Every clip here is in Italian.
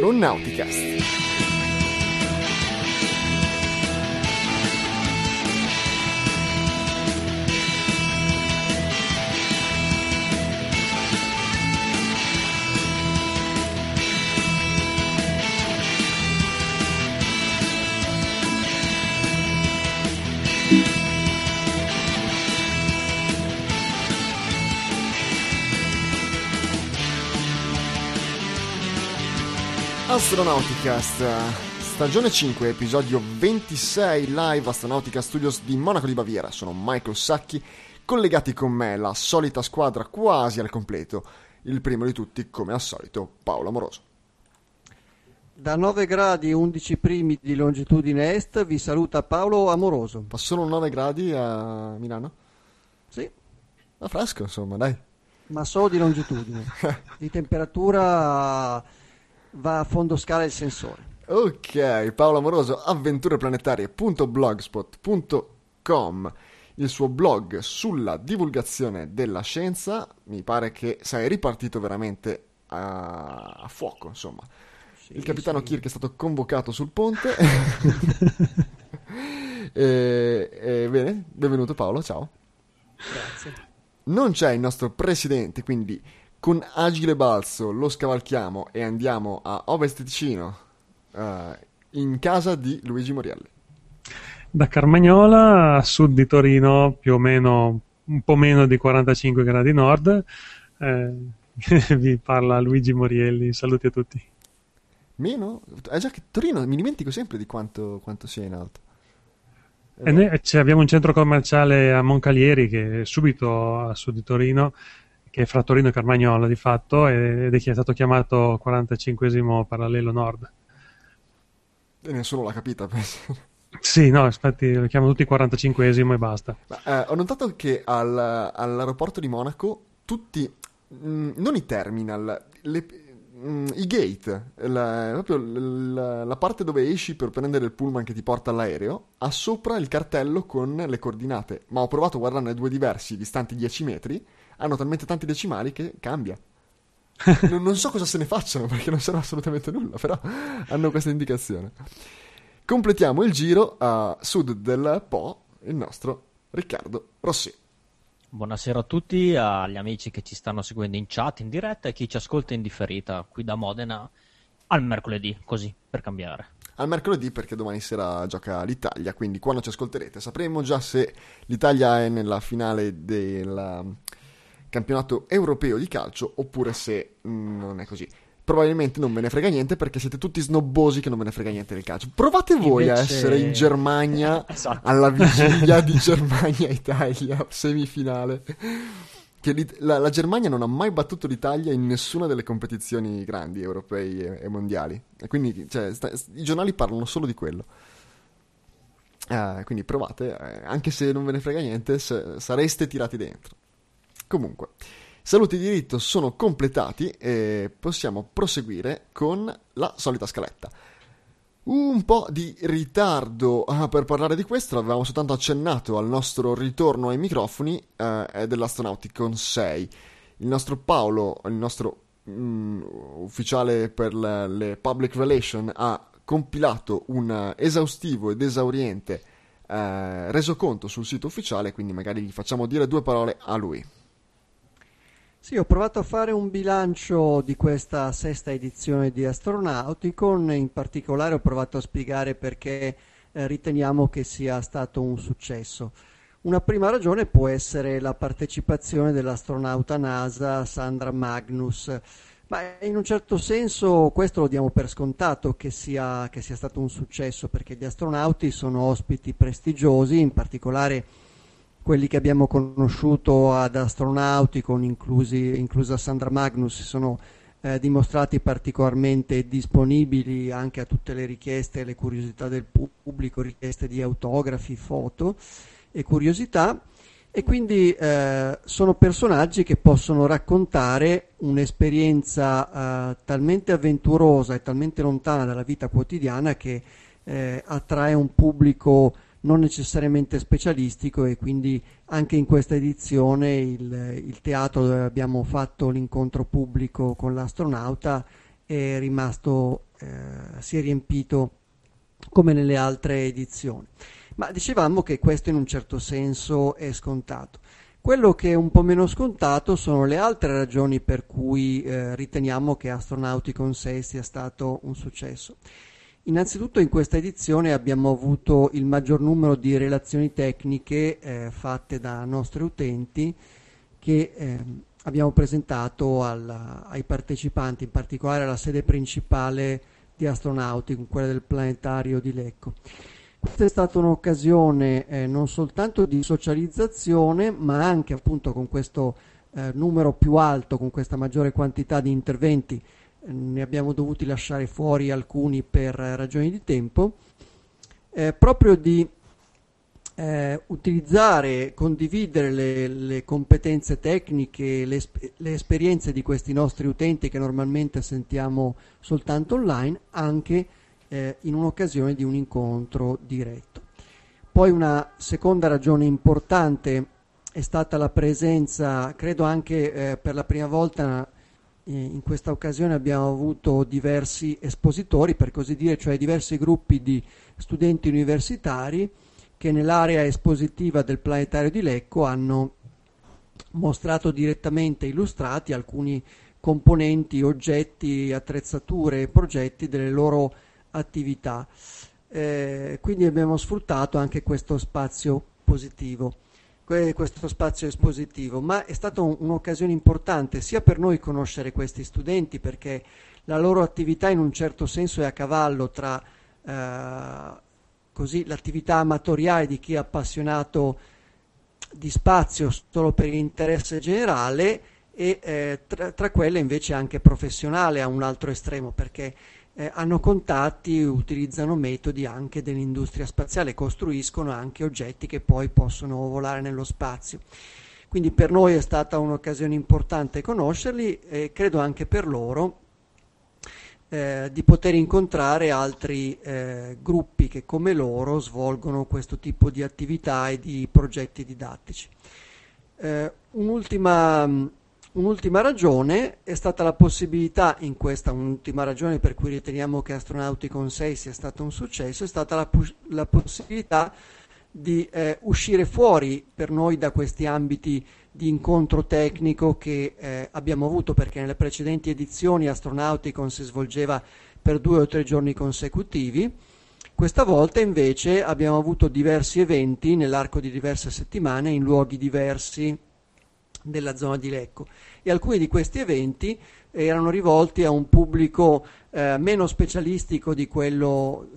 Astronauticast. Astronauticast, stagione 5, episodio 26, live Astronautica Studios di Monaco di Baviera. Sono Michael Sacchi, collegati con me la solita squadra quasi al completo. Il primo di tutti, come al solito, Paolo Amoroso. Da 9 gradi e 11 primi di longitudine est vi saluta Paolo Amoroso. Fa solo 9 gradi a Milano? Sì. Ma fresco, insomma, dai. Ma solo di longitudine. Di temperatura va a fondo scala il sensore. Ok, Paolo Amoroso, avventureplanetarie.blogspot.com, il suo blog sulla divulgazione della scienza. Mi pare che sei ripartito veramente a fuoco, insomma. Sì, il capitano Kirk è stato convocato sul ponte. Bene, benvenuto Paolo, ciao. Grazie. Non c'è il nostro presidente, quindi con agile balzo lo scavalchiamo e andiamo a Ovest Ticino, in casa di Luigi Morielli. Da Carmagnola a sud di Torino, più o meno un po' meno di 45 gradi nord, vi parla Luigi Morielli. Saluti a tutti. Meno? Già che Torino, mi dimentico sempre di quanto sia in alto. E noi abbiamo un centro commerciale a Moncalieri, che è subito a sud di Torino, che è fra Torino e Carmagnola di fatto, ed è stato chiamato 45esimo parallelo nord. E nessuno l'ha capita, penso. Sì, no, infatti lo chiamano tutti 45esimo e basta. Ho notato che all'aeroporto di Monaco tutti, non i terminal, i gate, proprio la parte dove esci per prendere il pullman che ti porta all'aereo, ha sopra il cartello con le coordinate. Ma ho provato a guardarne due diversi, distanti 10 metri, hanno talmente tanti decimali che cambia. Non so cosa se ne facciano, perché non serve assolutamente nulla, però hanno questa indicazione. Completiamo il giro a sud del Po, il nostro Riccardo Rossi. Buonasera a tutti, agli amici che ci stanno seguendo in chat, in diretta, e chi ci ascolta in differita qui da Modena al mercoledì, così per cambiare. Al mercoledì, perché domani sera gioca l'Italia, quindi quando ci ascolterete sapremo già se l'Italia è nella finale del campionato europeo di calcio oppure se non è così. Probabilmente non ve ne frega niente, perché siete tutti snobbosi che non ve ne frega niente del calcio. Provate voi a essere in Germania esatto. Alla vigilia di Germania-Italia semifinale. Che la Germania non ha mai battuto l'Italia in nessuna delle competizioni grandi europei e mondiali, e quindi i giornali parlano solo di quello. Quindi provate, anche se non ve ne frega niente, sareste tirati dentro. Comunque, saluti di diritto sono completati e possiamo proseguire con la solita scaletta. Un po' di ritardo per parlare di questo, avevamo soltanto accennato al nostro ritorno ai microfoni dell'Astronauticon 6. Il nostro Paolo, il nostro ufficiale per le public relation, ha compilato un esaustivo ed esauriente resoconto sul sito ufficiale, quindi magari gli facciamo dire due parole a lui. Sì, ho provato a fare un bilancio di questa sesta edizione di Astronauticon, in particolare ho provato a spiegare perché riteniamo che sia stato un successo. Una prima ragione può essere la partecipazione dell'astronauta NASA Sandra Magnus, ma in un certo senso questo lo diamo per scontato che sia stato un successo, perché gli astronauti sono ospiti prestigiosi, in particolare quelli che abbiamo conosciuto ad Astronauticon, inclusa Sandra Magnus, si sono dimostrati particolarmente disponibili anche a tutte le richieste e le curiosità del pubblico, richieste di autografi, foto e curiosità, e quindi sono personaggi che possono raccontare un'esperienza talmente avventurosa e talmente lontana dalla vita quotidiana che attrae un pubblico non necessariamente specialistico, e quindi anche in questa edizione il teatro dove abbiamo fatto l'incontro pubblico con l'astronauta è rimasto si è riempito come nelle altre edizioni. Ma dicevamo che questo in un certo senso è scontato. Quello che è un po' meno scontato sono le altre ragioni per cui riteniamo che Astronauticon 6 sia stato un successo. Innanzitutto in questa edizione abbiamo avuto il maggior numero di relazioni tecniche fatte da nostri utenti che abbiamo presentato ai partecipanti, in particolare alla sede principale di Astronauticon, quella del planetario di Lecco. Questa è stata un'occasione non soltanto di socializzazione, ma anche appunto con questo numero più alto, con questa maggiore quantità di interventi. Ne abbiamo dovuti lasciare fuori alcuni per ragioni di tempo, proprio di utilizzare, condividere le competenze tecniche, le esperienze di questi nostri utenti che normalmente sentiamo soltanto online, anche in un'occasione di un incontro diretto. Poi una seconda ragione importante è stata la presenza, credo anche per la prima volta in questa occasione abbiamo avuto diversi espositori, per così dire, cioè diversi gruppi di studenti universitari che nell'area espositiva del planetario di Lecco hanno mostrato direttamente illustrati alcuni componenti, oggetti, attrezzature e progetti delle loro attività. Quindi abbiamo sfruttato anche questo spazio positivo, questo spazio espositivo, ma è stata un'occasione importante sia per noi conoscere questi studenti, perché la loro attività in un certo senso è a cavallo tra così l'attività amatoriale di chi è appassionato di spazio solo per interesse generale e tra quelle invece anche professionale a un altro estremo, perché hanno contatti, utilizzano metodi anche dell'industria spaziale, costruiscono anche oggetti che poi possono volare nello spazio. Quindi per noi è stata un'occasione importante conoscerli e credo anche per loro di poter incontrare altri gruppi che come loro svolgono questo tipo di attività e di progetti didattici. Un'ultima ragione è stata la possibilità, un'ultima ragione per cui riteniamo che Astronauticon 6 sia stato un successo, è stata la possibilità di uscire fuori per noi da questi ambiti di incontro tecnico che abbiamo avuto, perché nelle precedenti edizioni Astronauticon si svolgeva per 2 o 3 giorni consecutivi. Questa volta invece abbiamo avuto diversi eventi nell'arco di diverse settimane in luoghi diversi della zona di Lecco, e alcuni di questi eventi erano rivolti a un pubblico meno specialistico di quello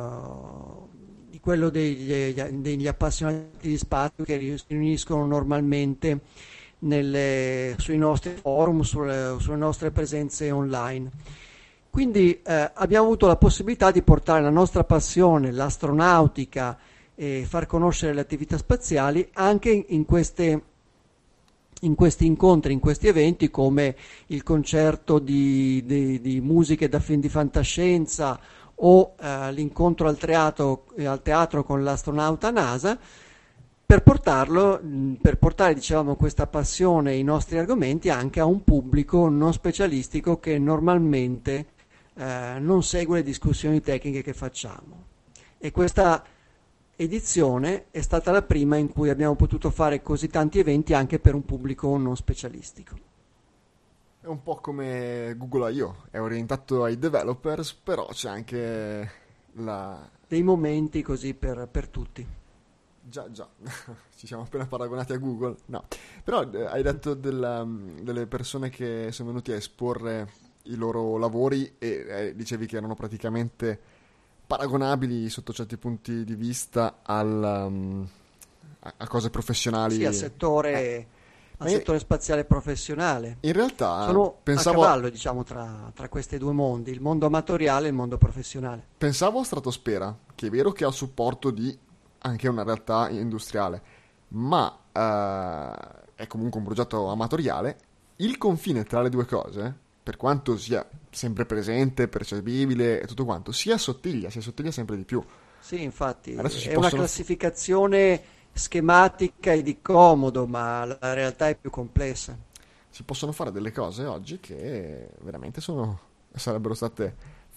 degli appassionati di spazio che si riuniscono normalmente sui nostri forum, sulle nostre presenze online. Quindi abbiamo avuto la possibilità di portare la nostra passione, l'astronautica, e far conoscere le attività spaziali anche in questi incontri, in questi eventi, come il concerto di musiche da film di fantascienza o l'incontro al teatro con l'astronauta NASA, per portare diciamo questa passione e i nostri argomenti anche a un pubblico non specialistico che normalmente non segue le discussioni tecniche che facciamo. E questa edizione è stata la prima in cui abbiamo potuto fare così tanti eventi anche per un pubblico non specialistico. È un po' come Google I.O., è orientato ai developers, però c'è anche dei momenti così per tutti. Già, ci siamo appena paragonati a Google. No, però hai detto delle persone che sono venuti a esporre i loro lavori e dicevi che erano praticamente paragonabili sotto certi punti di vista a cose professionali. Sì, al settore spaziale professionale. In realtà sono a cavallo, diciamo, tra questi due mondi, il mondo amatoriale e il mondo professionale. Pensavo a Stratosfera, che è vero che ha il supporto di anche una realtà industriale, ma è comunque un progetto amatoriale. Il confine tra le due cose, per quanto sia sempre presente, percepibile e tutto quanto, si assottiglia sempre di più. Sì, infatti, una classificazione schematica e di comodo, ma la realtà è più complessa. Si possono fare delle cose oggi che veramente sarebbero state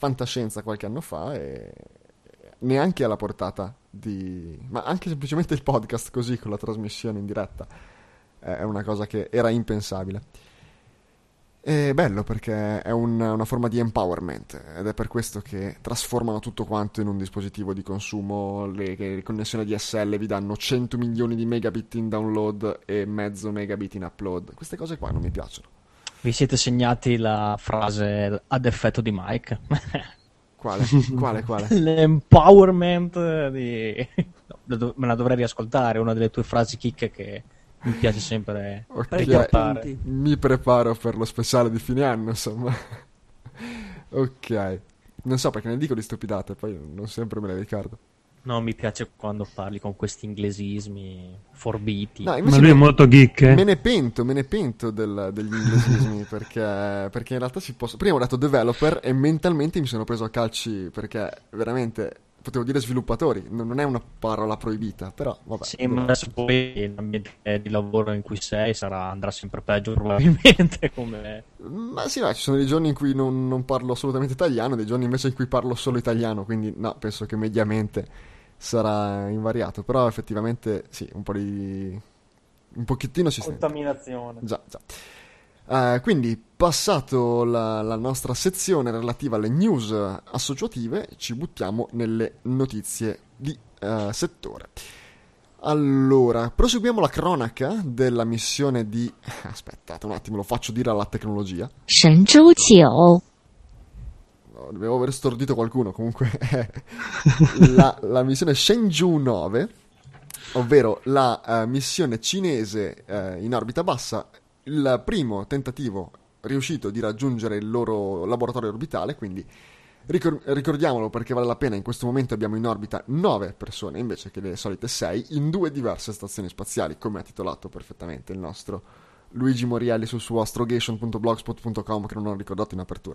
fantascienza qualche anno fa e neanche alla portata ma anche semplicemente il podcast così con la trasmissione in diretta è una cosa che era impensabile. È bello perché è una forma di empowerment ed è per questo che trasformano tutto quanto in un dispositivo di consumo. Le connessioni DSL vi danno 100 milioni di megabit in download e mezzo megabit in upload. Queste cose qua non mi piacciono. Vi siete segnati la frase ad effetto di Mike? Quale? L'empowerment di... No, me la dovrei riascoltare, una delle tue frasi chicche che mi piace sempre riportare. Mi preparo per lo speciale di fine anno, insomma. Ok. Non so perché ne dico di stupidate, poi non sempre me le ricordo. No, mi piace quando parli con questi inglesismi forbiti. No, ma lui è molto geek. Me ne pento degli inglesismi perché in realtà si possono... Prima ho detto developer e mentalmente mi sono preso a calci perché veramente potevo dire sviluppatori, non è una parola proibita, però vabbè. Sì, ma adesso poi l'ambiente di lavoro in cui sei andrà sempre peggio probabilmente come... Ma sì, ci sono dei giorni in cui non parlo assolutamente italiano, dei giorni invece in cui parlo solo italiano, quindi no, penso che mediamente sarà invariato, però effettivamente sì, un pochettino si sente. Contaminazione. Già. Quindi, passato la nostra sezione relativa alle news associative, ci buttiamo nelle notizie di settore. Allora, proseguiamo la cronaca della missione di... Aspettate un attimo, lo faccio dire alla tecnologia. Shenzhou 9. Devo aver stordito qualcuno, comunque la missione Shenzhou 9, ovvero la missione cinese in orbita bassa, il primo tentativo riuscito di raggiungere il loro laboratorio orbitale, quindi ricordiamolo perché vale la pena. In questo momento abbiamo in orbita 9 persone invece che le solite 6 in 2 diverse stazioni spaziali, come ha titolato perfettamente il nostro Luigi Morielli sul suo astrogation.blogspot.com, che non ho ricordato in apertura.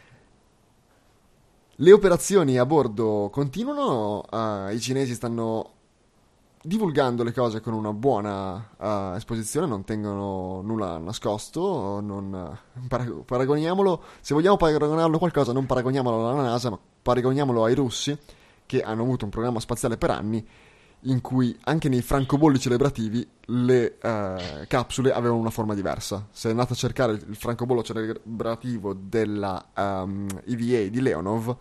Le operazioni a bordo continuano, i cinesi stanno divulgando le cose con una buona esposizione, non tengono nulla nascosto, paragoniamolo, se vogliamo paragonarlo a qualcosa, non paragoniamolo alla NASA, ma paragoniamolo ai russi, che hanno avuto un programma spaziale per anni, in cui anche nei francobolli celebrativi le capsule avevano una forma diversa. Se andate a cercare il francobollo celebrativo della EVA di Leonov,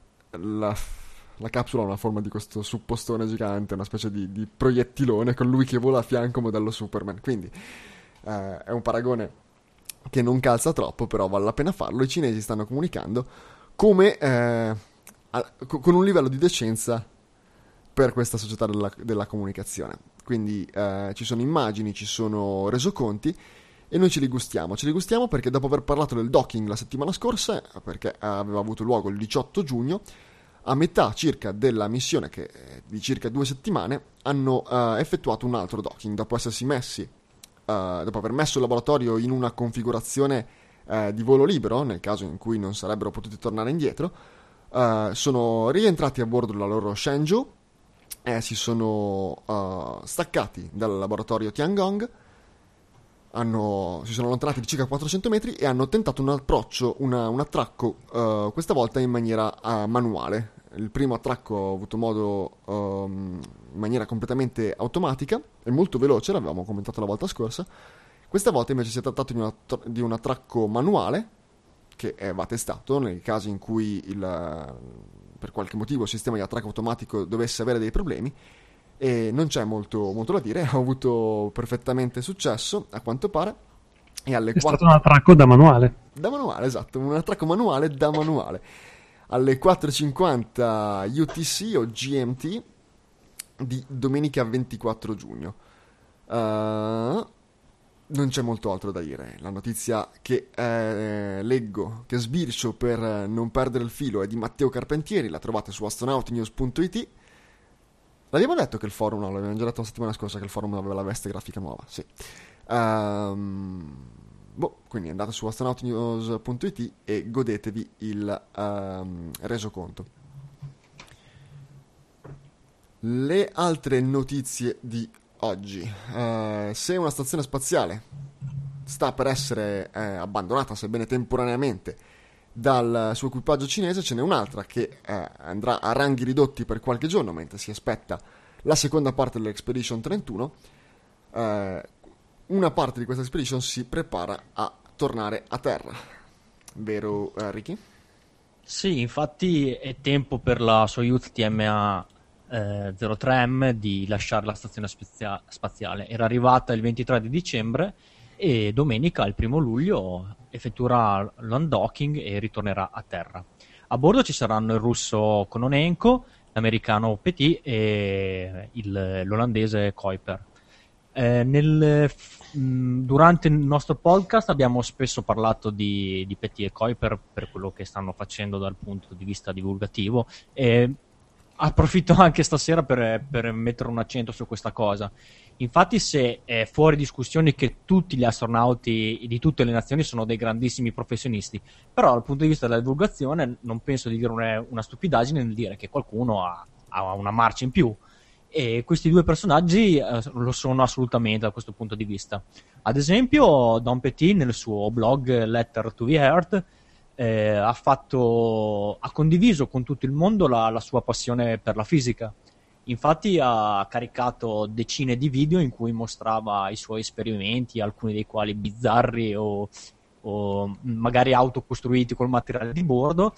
la capsula ha una forma di questo suppostone gigante, una specie di proiettilone con lui che vola a fianco modello Superman. Quindi è un paragone che non calza troppo, però vale la pena farlo. I cinesi stanno comunicando come con un livello di decenza per questa società della comunicazione. Quindi ci sono immagini, ci sono resoconti e noi ce li gustiamo perché dopo aver parlato del docking la settimana scorsa, perché aveva avuto luogo il 18 giugno, a metà circa della missione, che è di circa 2 settimane, hanno effettuato un altro docking dopo essersi messi dopo aver messo il laboratorio in una configurazione di volo libero, nel caso in cui non sarebbero potuti tornare indietro. Sono rientrati a bordo della loro Shenzhou, si sono staccati dal laboratorio Tiangong, si sono allontanati di circa 400 metri e hanno tentato un approccio, un attracco, questa volta in maniera manuale. Il primo attracco ha avuto modo in maniera completamente automatica e molto veloce, l'avevamo commentato la volta scorsa. Questa volta invece si è trattato di un attracco manuale che va testato nei casi in cui per qualche motivo il sistema di attracco automatico dovesse avere dei problemi, e non c'è molto da dire, ha avuto perfettamente successo a quanto pare. E è stato un attracco da manuale. Da manuale, esatto, un attracco manuale da manuale. Alle 4:50 UTC o GMT di domenica 24 giugno. Non c'è molto altro da dire. La notizia che leggo, che sbircio per non perdere il filo, è di Matteo Carpentieri, la trovate su astronautinews.it. L'abbiamo detto che il forum, no, l'abbiamo già detto la settimana scorsa che il forum aveva la veste grafica nuova, sì. Quindi andate su astronautinews.it e godetevi il resoconto. Le altre notizie di oggi. Se una stazione spaziale sta per essere abbandonata, sebbene temporaneamente, dal suo equipaggio cinese ce n'è un'altra che andrà a ranghi ridotti per qualche giorno mentre si aspetta la seconda parte dell'Expedition 31. Una parte di questa Expedition si prepara a tornare a terra, vero Ricky? Sì, infatti è tempo per la Soyuz TMA 03M di lasciare la stazione spaziale. Era arrivata il 23 di dicembre e domenica, il 1 luglio, effettuerà l'undocking e ritornerà a terra. A bordo ci saranno il russo Kononenko, l'americano Petit e l'olandese Kuiper. Durante il nostro podcast abbiamo spesso parlato di Petit e Kuiper per quello che stanno facendo dal punto di vista divulgativo, e approfitto anche stasera per mettere un accento su questa cosa. Infatti, se è fuori discussione che tutti gli astronauti di tutte le nazioni sono dei grandissimi professionisti, però dal punto di vista della divulgazione non penso di dire una stupidaggine nel dire che qualcuno ha una marcia in più. E questi due personaggi lo sono assolutamente da questo punto di vista. Ad esempio, Don Petit nel suo blog Letter to the Earth ha condiviso con tutto il mondo la sua passione per la fisica. Infatti ha caricato decine di video in cui mostrava i suoi esperimenti, alcuni dei quali bizzarri o magari autocostruiti col materiale di bordo,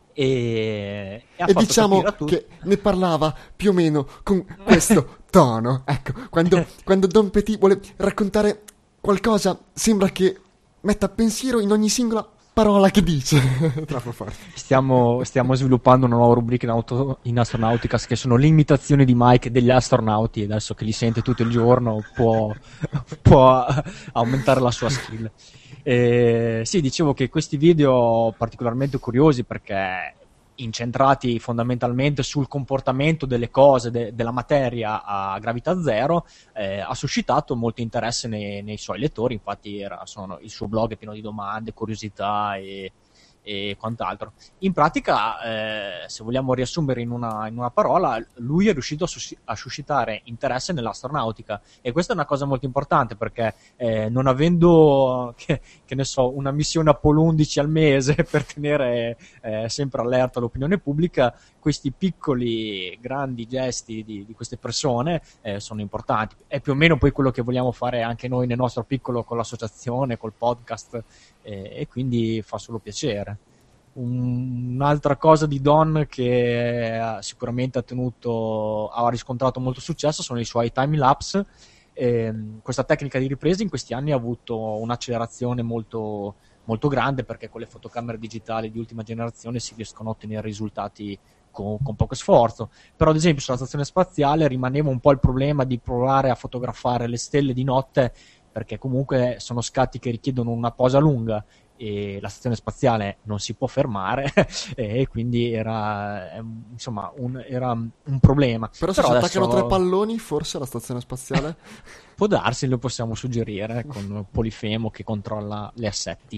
e fatto diciamo che ne parlava più o meno con questo tono. Ecco, quando Don Petit vuole raccontare qualcosa sembra che metta pensiero in ogni singola parola che dice. Troppo forte. Stiamo sviluppando una nuova rubrica in astronautica, che sono le imitazioni di Mike degli astronauti, e adesso che li sente tutto il giorno può aumentare la sua skill. Sì, dicevo che questi video particolarmente curiosi perché incentrati fondamentalmente sul comportamento delle cose, della materia a gravità zero, ha suscitato molto interesse nei suoi lettori. Infatti il suo blog è pieno di domande, curiosità e quant'altro. In pratica, se vogliamo riassumere in una parola, lui è riuscito a suscitare interesse nell'astronautica, e questa è una cosa molto importante perché non avendo che ne so, una missione Apollo 11 al mese per tenere sempre allerta l'opinione pubblica, questi piccoli grandi gesti di queste persone sono importanti. È più o meno poi quello che vogliamo fare anche noi nel nostro piccolo con l'associazione, col podcast, e quindi fa solo piacere. Un'altra cosa di Don che sicuramente ha riscontrato molto successo sono i suoi time lapse. Questa tecnica di ripresa in questi anni ha avuto un'accelerazione molto, molto grande, perché con le fotocamere digitali di ultima generazione si riescono a ottenere risultati con poco sforzo. Però ad esempio sulla stazione spaziale rimaneva un po' il problema di provare a fotografare le stelle di notte, perché comunque sono scatti che richiedono una posa lunga e la stazione spaziale non si può fermare e quindi era un problema. Però se ci attaccano 3 palloni, forse alla stazione spaziale può darsi, lo possiamo suggerire con Polifemo che controlla gli assetti.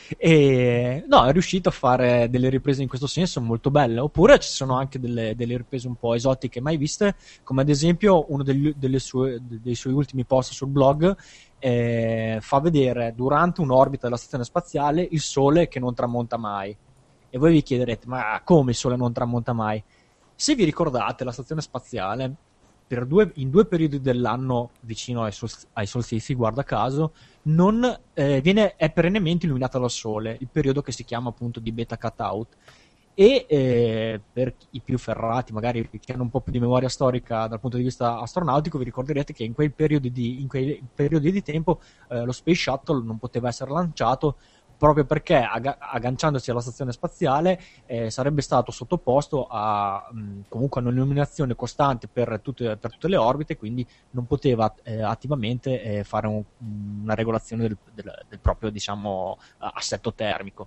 E no, è riuscito a fare delle riprese in questo senso molto belle. Oppure ci sono anche delle riprese un po' esotiche mai viste, come ad esempio uno dei suoi ultimi post sul blog fa vedere durante un'orbita della stazione spaziale il Sole che non tramonta mai. E voi vi chiederete, ma come il Sole non tramonta mai? Se vi ricordate, la stazione spaziale in 2 periodi dell'anno vicino ai solstizi, guarda caso, è perennemente illuminata dal Sole, il periodo che si chiama appunto di beta cutout. E per i più ferrati, magari che hanno un po' più di memoria storica dal punto di vista astronautico, vi ricorderete che in quei periodi di tempo lo Space Shuttle non poteva essere lanciato, proprio perché agganciandosi alla stazione spaziale sarebbe stato sottoposto a comunque un'illuminazione costante per tutte le orbite, quindi non poteva attivamente fare una regolazione del proprio, diciamo, assetto termico.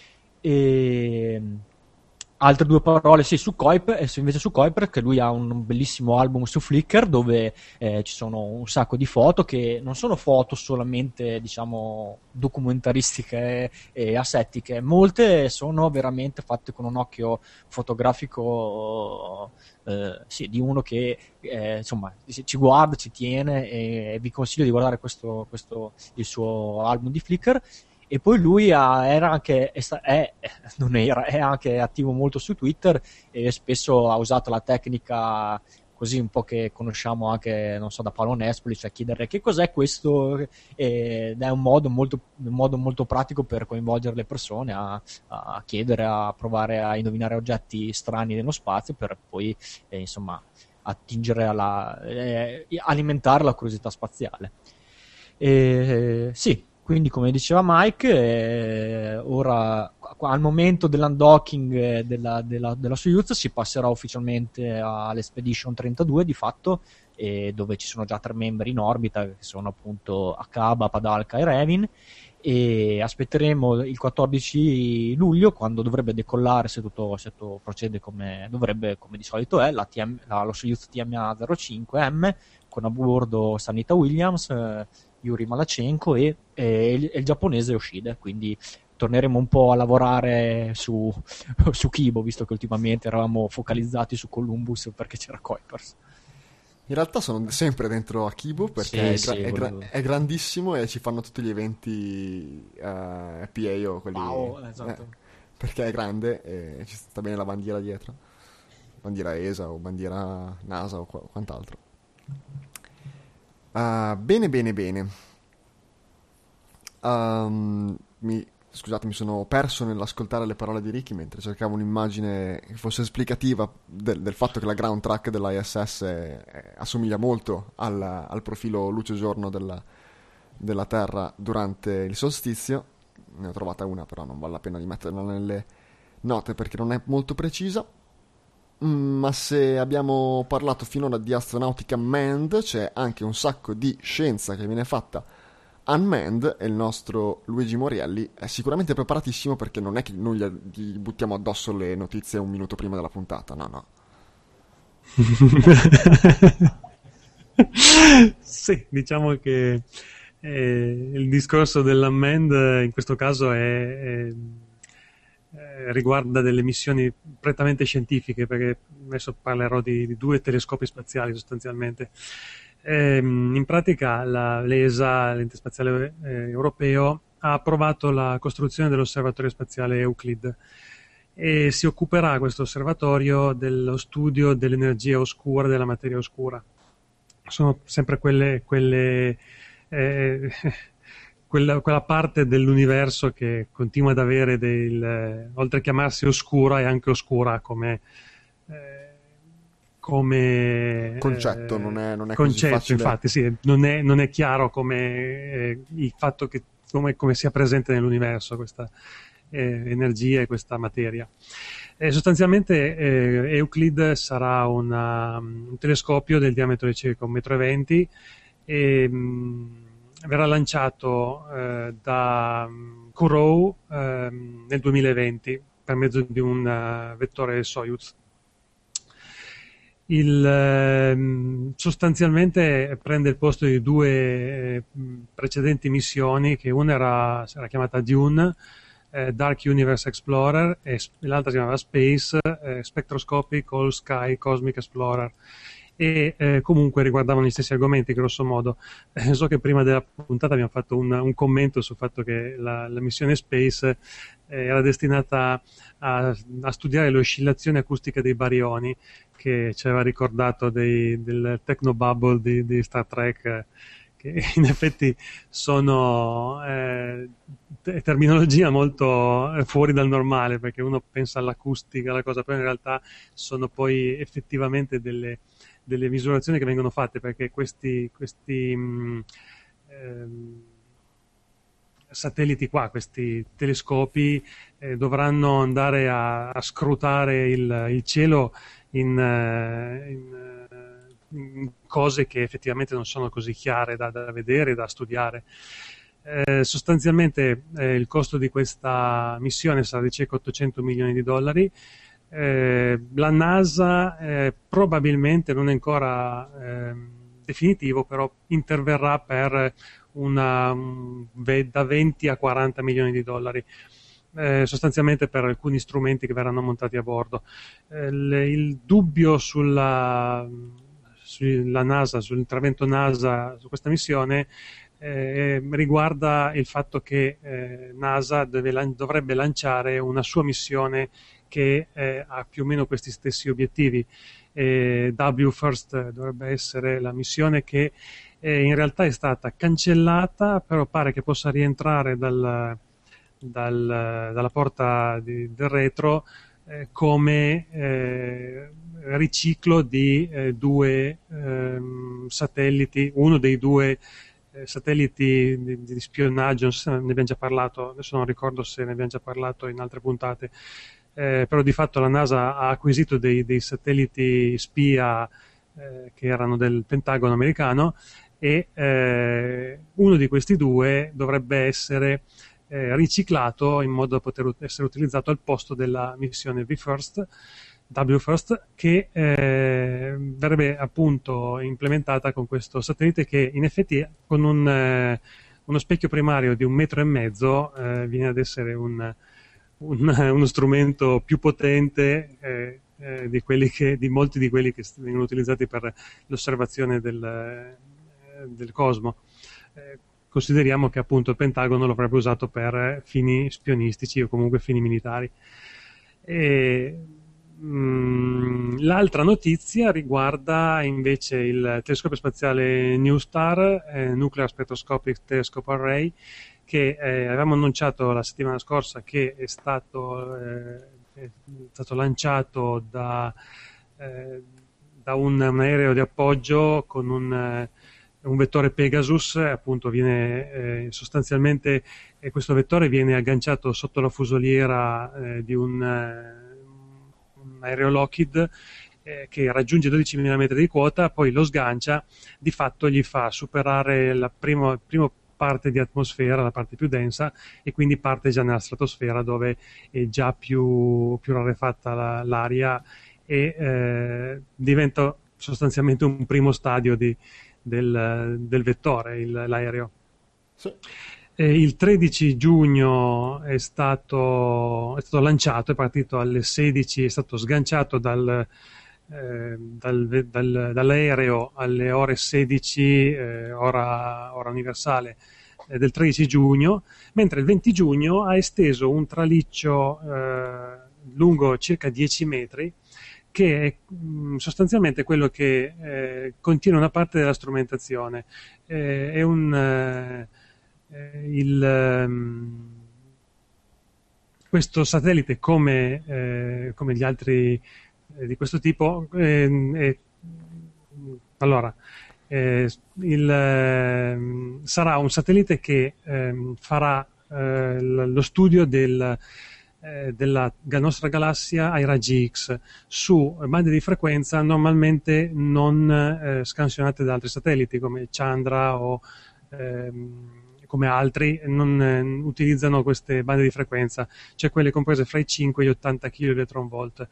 Altre 2 parole, sì, su Kuiper, che lui ha un bellissimo album su Flickr dove ci sono un sacco di foto che non sono foto solamente, diciamo, documentaristiche e asettiche, molte sono veramente fatte con un occhio fotografico sì, di uno che insomma ci guarda, ci tiene, e vi consiglio di guardare il suo album di Flickr. E poi lui era anche, non era, è anche attivo molto su Twitter e spesso ha usato la tecnica così un po' che conosciamo anche, non so, da Paolo Nespoli, cioè chiedere che cos'è questo, ed è un modo molto pratico per coinvolgere le persone a chiedere, a provare a indovinare oggetti strani nello spazio per poi insomma attingere alimentare la curiosità spaziale. Sì, quindi come diceva Mike, ora al momento dell'undocking della Soyuz si passerà ufficialmente all'Expedition 32 di fatto, dove ci sono già 3 membri in orbita che sono appunto Akaba, Padalka e Revin, e aspetteremo il 14 luglio quando dovrebbe decollare, se tutto procede come dovrebbe, come di solito è, lo Soyuz TMA 05M con a bordo Sanita Williams, Yuri Malachenko e il giapponese Yoshida, quindi torneremo un po' a lavorare su Kibo, visto che ultimamente eravamo focalizzati su Columbus perché c'era Kuipers. In realtà sono sempre dentro a Kibo perché è grandissimo e ci fanno tutti gli eventi PA o quelli... Wow, esatto. Perché è grande e ci sta bene la bandiera dietro. Bandiera ESA o bandiera NASA o quant'altro. Bene. Scusate, mi sono perso nell'ascoltare le parole di Ricky mentre cercavo un'immagine che fosse esplicativa del fatto che la ground track dell'ISS assomiglia molto al profilo luce-giorno della Terra durante il solstizio. Ne ho trovata una, però non vale la pena di metterla nelle note perché non è molto precisa. Ma se abbiamo parlato finora di astronautica manned, c'è anche un sacco di scienza che viene fatta unmanned e il nostro Luigi Morielli è sicuramente preparatissimo perché non è che noi gli buttiamo addosso le notizie un minuto prima della puntata, no. Sì, diciamo che il discorso dell'unmanned in questo caso riguarda delle missioni prettamente scientifiche, perché adesso parlerò di 2 telescopi spaziali sostanzialmente. In pratica l'ESA, l'Ente Spaziale Europeo, ha approvato la costruzione dell'osservatorio spaziale Euclid e si occuperà questo osservatorio dello studio dell'energia oscura, della materia oscura. Sono sempre quella parte dell'universo che continua ad avere oltre a chiamarsi oscura, è anche oscura come concetto, non è concetto, così facile. Infatti, sì, non è chiaro come il fatto che come sia presente nell'universo questa energia e questa materia. Sostanzialmente Euclid sarà un telescopio del diametro di circa 1,20 m e verrà lanciato da Kourou nel 2020 per mezzo di un vettore Soyuz. Sostanzialmente prende il posto di 2 precedenti missioni, che una era chiamata Dune, Dark Universe Explorer, e l'altra si chiamava Space, Spectroscopic All Sky Cosmic Explorer, e comunque riguardavano gli stessi argomenti grosso modo. So che prima della puntata abbiamo fatto un commento sul fatto che la missione Space era destinata a studiare le oscillazioni acustiche dei barioni, che ci aveva ricordato del technobubble di Star Trek, che in effetti sono terminologia molto fuori dal normale, perché uno pensa all'acustica, alla cosa, però in realtà sono poi effettivamente delle misurazioni che vengono fatte, perché questi satelliti qua, questi telescopi dovranno andare a scrutare il cielo in cose che effettivamente non sono così chiare da vedere, da studiare. Sostanzialmente il costo di questa missione sarà di circa $800 milioni. La NASA probabilmente non è ancora definitivo, però interverrà per da 20 a 40 milioni di dollari. Sostanzialmente per alcuni strumenti che verranno montati a bordo. Il dubbio sulla NASA, sull'intervento NASA su questa missione riguarda il fatto che NASA dovrebbe lanciare una sua missione che ha più o meno questi stessi obiettivi. WFIRST dovrebbe essere la missione che in realtà è stata cancellata, però pare che possa rientrare dalla porta del retro come riciclo di due satelliti, uno dei due satelliti di spionaggio. Non so se ne abbiamo già parlato, adesso non ricordo se ne abbiamo già parlato in altre puntate, però di fatto la NASA ha acquisito dei satelliti spia che erano del Pentagono americano, e uno di questi due dovrebbe essere riciclato in modo da poter essere utilizzato al posto della missione WFIRST, che verrebbe appunto implementata con questo satellite, che in effetti con uno specchio primario di 1,5 metri viene ad essere uno strumento più potente di molti di quelli che vengono utilizzati per l'osservazione del cosmo. Consideriamo che appunto il Pentagono lo avrebbe usato per fini spionistici o comunque fini militari. L'altra notizia riguarda invece il telescopio spaziale NuSTAR, Nuclear Spectroscopic Telescope Array, che avevamo annunciato la settimana scorsa che è stato lanciato da un aereo di appoggio con un vettore Pegasus. Appunto viene sostanzialmente questo vettore viene agganciato sotto la fusoliera di un aereo Lockheed che raggiunge 12.000 metri di quota, poi lo sgancia, di fatto gli fa superare la prima parte di atmosfera, la parte più densa, e quindi parte già nella stratosfera, dove è già più rarefatta l'aria, e diventa sostanzialmente un primo stadio del vettore, l'aereo. Sì. Il 13 giugno è stato lanciato, è partito alle 16, è stato sganciato dall'aereo alle ore 16 ora universale del 13 giugno, mentre il 20 giugno ha esteso un traliccio lungo circa 10 metri, che è sostanzialmente quello che contiene una parte della strumentazione. Questo satellite, come gli altri di questo tipo, sarà un satellite che farà lo studio della nostra galassia ai raggi X su bande di frequenza normalmente non scansionate da altri satelliti come Chandra o come altri non utilizzano queste bande di frequenza, cioè quelle comprese fra i 5 e gli 80 kV.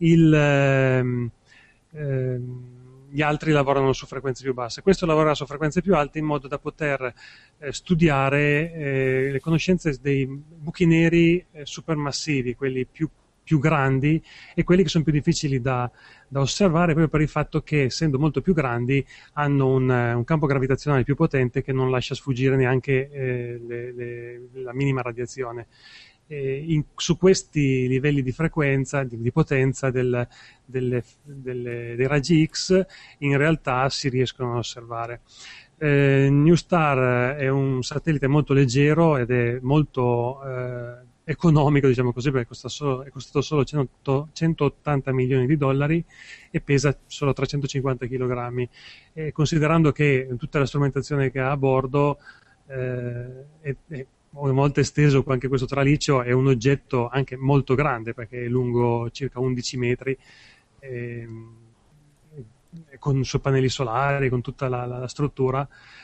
Gli altri lavorano su frequenze più basse. Questo lavorerà su frequenze più alte in modo da poter studiare le conoscenze dei buchi neri supermassivi, quelli più grandi, e quelli che sono più difficili da osservare, proprio per il fatto che, essendo molto più grandi, hanno un campo gravitazionale più potente che non lascia sfuggire neanche la minima radiazione. Su questi livelli di frequenza, di potenza dei raggi X, in realtà si riescono a osservare. NuSTAR è un satellite molto leggero ed è molto economico, diciamo così, perché è costato solo 180 milioni di dollari e pesa solo 350 kg. E considerando che tutta la strumentazione che ha a bordo è una volta esteso anche questo traliccio, è un oggetto anche molto grande, perché è lungo circa 11 metri, con i suoi pannelli solari, con tutta la struttura.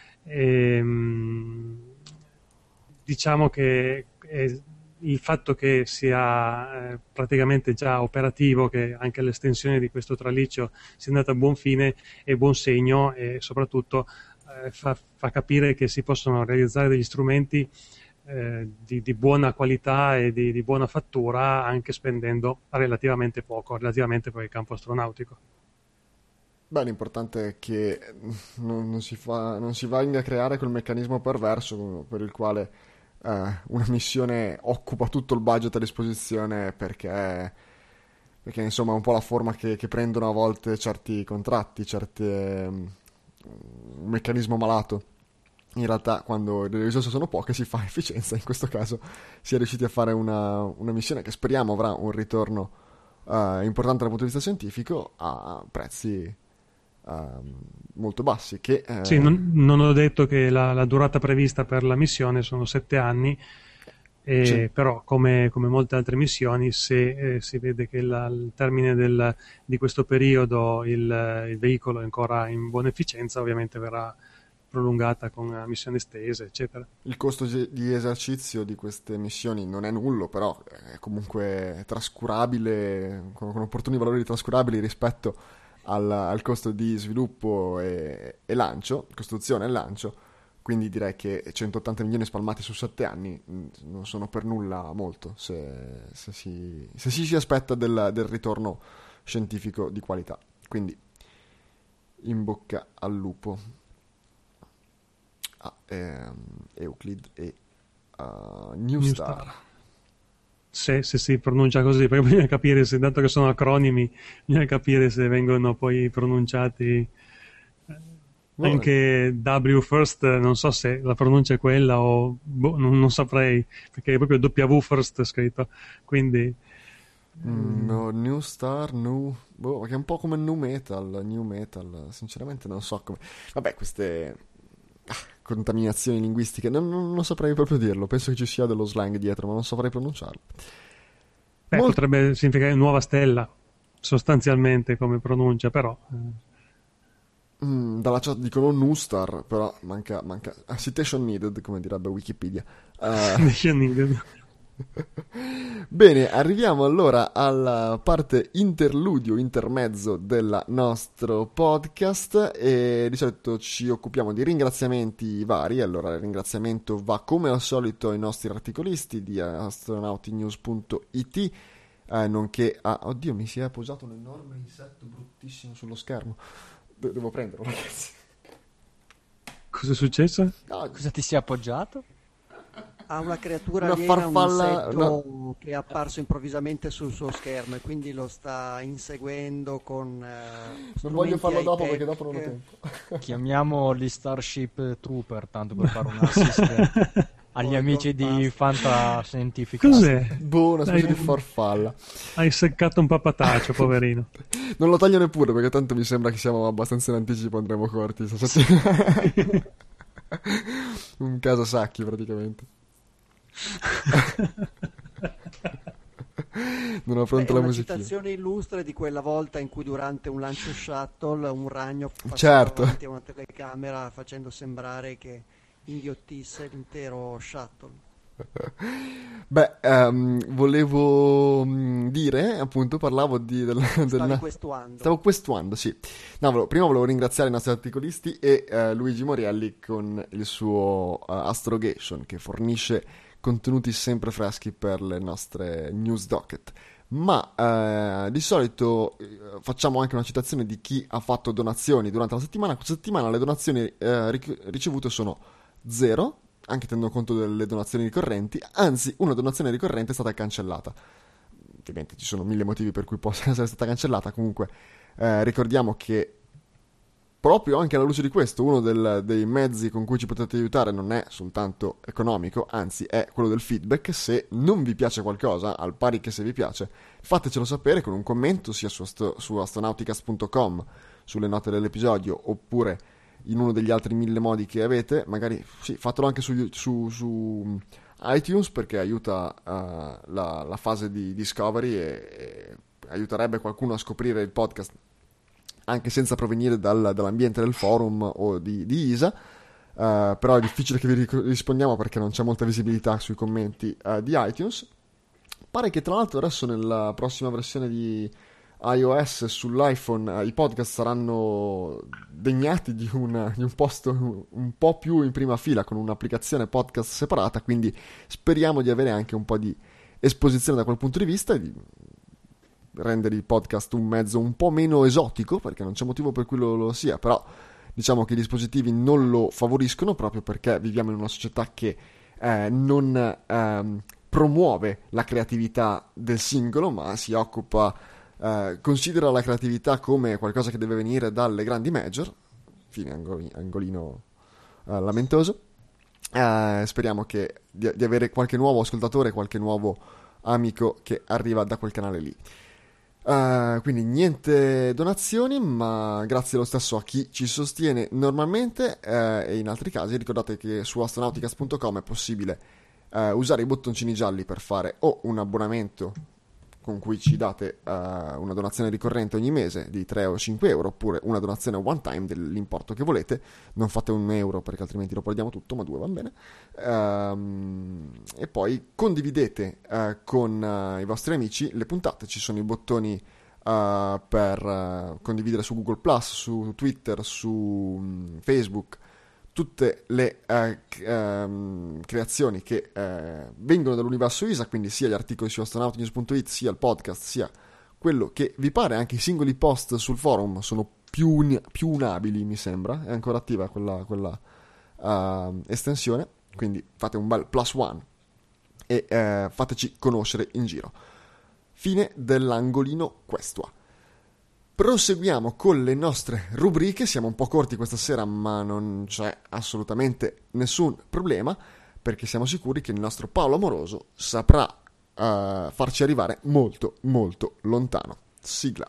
Diciamo che il fatto che sia praticamente già operativo, che anche l'estensione di questo traliccio sia andata a buon fine, è buon segno, e soprattutto fa capire che si possono realizzare degli strumenti di buona qualità e di buona fattura, anche spendendo relativamente poco, relativamente per il campo astronautico. Beh, l'importante è che non si venga a creare quel meccanismo perverso per il quale una missione occupa tutto il budget a disposizione perché insomma è un po' la forma che prendono a volte certi contratti, un meccanismo malato. In realtà quando le risorse sono poche si fa efficienza, in questo caso si è riusciti a fare una missione che speriamo avrà un ritorno importante dal punto di vista scientifico a prezzi molto bassi. Sì, non ho detto che la durata prevista per la missione sono 7 anni, Sì. però come molte altre missioni, se si vede che il termine di questo periodo il veicolo è ancora in buona efficienza, ovviamente verrà prolungata con missioni estese, eccetera. Il costo di esercizio di queste missioni non è nullo, però è comunque trascurabile, con opportuni valori trascurabili rispetto al costo di sviluppo e lancio, costruzione e lancio. Quindi direi che 180 milioni spalmati su 7 anni non sono per nulla molto se si aspetta del ritorno scientifico di qualità. Quindi in bocca al lupo a Euclid e New Star. Se si pronuncia così, perché bisogna capire se, dato che sono acronimi, bisogna capire se vengono poi pronunciati anche W first, non so se la pronuncia è quella o non saprei, perché è proprio W first scritto, quindi No, New Star, che è un po' come New Metal, sinceramente non so come. Vabbè, queste contaminazioni linguistiche, non saprei proprio dirlo, penso che ci sia dello slang dietro, ma non saprei pronunciarlo. potrebbe significare nuova stella, sostanzialmente come pronuncia, però... Dalla chat dicono New Star, però manca citation needed, come direbbe Wikipedia. Bene, arriviamo allora alla parte intermezzo del nostro podcast e di solito ci occupiamo di ringraziamenti vari. Allora il ringraziamento va come al solito ai nostri articolisti di astronautinews.it, nonché a... Oddio, mi si è posato un enorme insetto bruttissimo sullo schermo. Devo prenderlo, ragazzi. Cosa è successo? No, Cosa ti si è appoggiato? Ha una creatura una aliena, farfalla, un insetto che è apparso improvvisamente sul suo schermo e quindi lo sta inseguendo con non voglio farlo dopo high-tech. perché dopo non ho tempo. Chiamiamo gli Starship Trooper, tanto per fare un assist agli amici di Fantascientifica. Cos'è? Boh, una specie di farfalla. Hai seccato un papataccio, poverino. Non lo taglio neppure perché tanto mi sembra che siamo abbastanza in anticipo, andremo corti stasera. Un caso Sacchi praticamente. Non ho pronta È la una musichina. citazione illustre di quella volta in cui durante un lancio shuttle un ragno passava Certo. davanti a una telecamera facendo sembrare che inghiottisse l'intero shuttle. Beh, volevo dire, appunto, parlavo Stavi questuando. Stavo questuando, sì. No, prima volevo ringraziare i nostri articolisti e Luigi Morielli con il suo Astrogation, che fornisce contenuti sempre freschi per le nostre news docket. Ma di solito facciamo anche una citazione di chi ha fatto donazioni durante la settimana. Questa settimana le donazioni ricevute sono 0, anche tenendo conto delle donazioni ricorrenti, anzi una donazione ricorrente è stata cancellata. Ovviamente ci sono 1000 motivi per cui possa essere stata cancellata, comunque ricordiamo che proprio anche alla luce di questo uno dei mezzi con cui ci potete aiutare non è soltanto economico, anzi è quello del feedback. Se non vi piace qualcosa, al pari che se vi piace, fatecelo sapere con un commento sia su astronauticast.com, sulle note dell'episodio, oppure in uno degli altri 1000 modi che avete. Magari sì, fatelo anche su iTunes, perché aiuta la fase di discovery e aiuterebbe qualcuno a scoprire il podcast anche senza provenire dall'ambiente del forum o di ISA. Però è difficile che vi rispondiamo perché non c'è molta visibilità sui commenti di iTunes. Pare che tra l'altro adesso nella prossima versione di iOS sull'iPhone i podcast saranno degnati di un posto un po' più in prima fila, con un'applicazione podcast separata, quindi speriamo di avere anche un po' di esposizione da quel punto di vista e di rendere il podcast un mezzo un po' meno esotico, perché non c'è motivo per cui lo sia, però diciamo che i dispositivi non lo favoriscono proprio perché viviamo in una società che non promuove la creatività del singolo, ma si occupa, considera la creatività come qualcosa che deve venire dalle grandi major. Fine angolino lamentoso. Speriamo di avere qualche nuovo ascoltatore, qualche nuovo amico che arriva da quel canale lì. Quindi niente donazioni, ma grazie lo stesso a chi ci sostiene normalmente, e in altri casi ricordate che su astronauticas.com è possibile usare i bottoncini gialli per fare o un abbonamento con cui ci date una donazione ricorrente ogni mese di 3 o 5 euro, oppure una donazione one time dell'importo che volete. Non fate €1 perché altrimenti lo perdiamo tutto, ma 2 va bene. E poi condividete con i vostri amici le puntate. Ci sono i bottoni per condividere su Google+, su Twitter, su Facebook, tutte le creazioni che vengono dall'universo ISA, quindi sia gli articoli su astronautinews.it, sia il podcast, sia quello che vi pare. Anche i singoli post sul forum sono più unabili, mi sembra. È ancora attiva quella estensione, quindi fate un bel +1 e fateci conoscere in giro. Fine dell'angolino Questua. Proseguiamo con le nostre rubriche. Siamo un po' corti questa sera, ma non c'è assolutamente nessun problema, perché siamo sicuri che il nostro Paolo Amoroso saprà farci arrivare molto molto lontano. Sigla.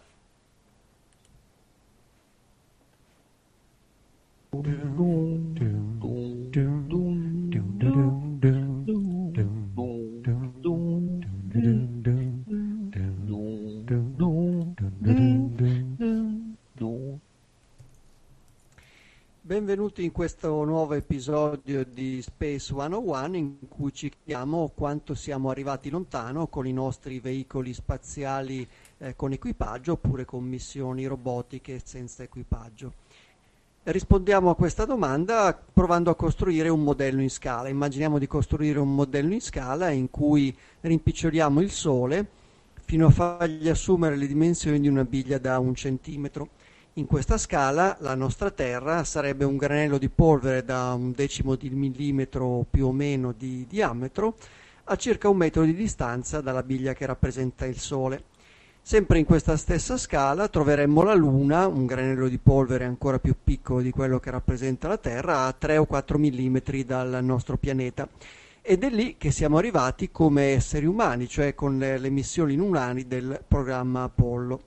Benvenuti in questo nuovo episodio di Space 101, in cui ci chiediamo quanto siamo arrivati lontano con i nostri veicoli spaziali con equipaggio, oppure con missioni robotiche senza equipaggio. Rispondiamo a questa domanda provando a costruire un modello in scala. Immaginiamo di costruire un modello in scala in cui rimpiccioliamo il Sole fino a fargli assumere le dimensioni di una biglia da 1 centimetro. In questa scala la nostra Terra sarebbe un granello di polvere da 1/10 di millimetro più o meno di diametro, a circa 1 metro di distanza dalla biglia che rappresenta il Sole. Sempre in questa stessa scala troveremmo la Luna, un granello di polvere ancora più piccolo di quello che rappresenta la Terra, a 3 o 4 millimetri dal nostro pianeta. Ed è lì che siamo arrivati come esseri umani, cioè con le missioni lunari del programma Apollo.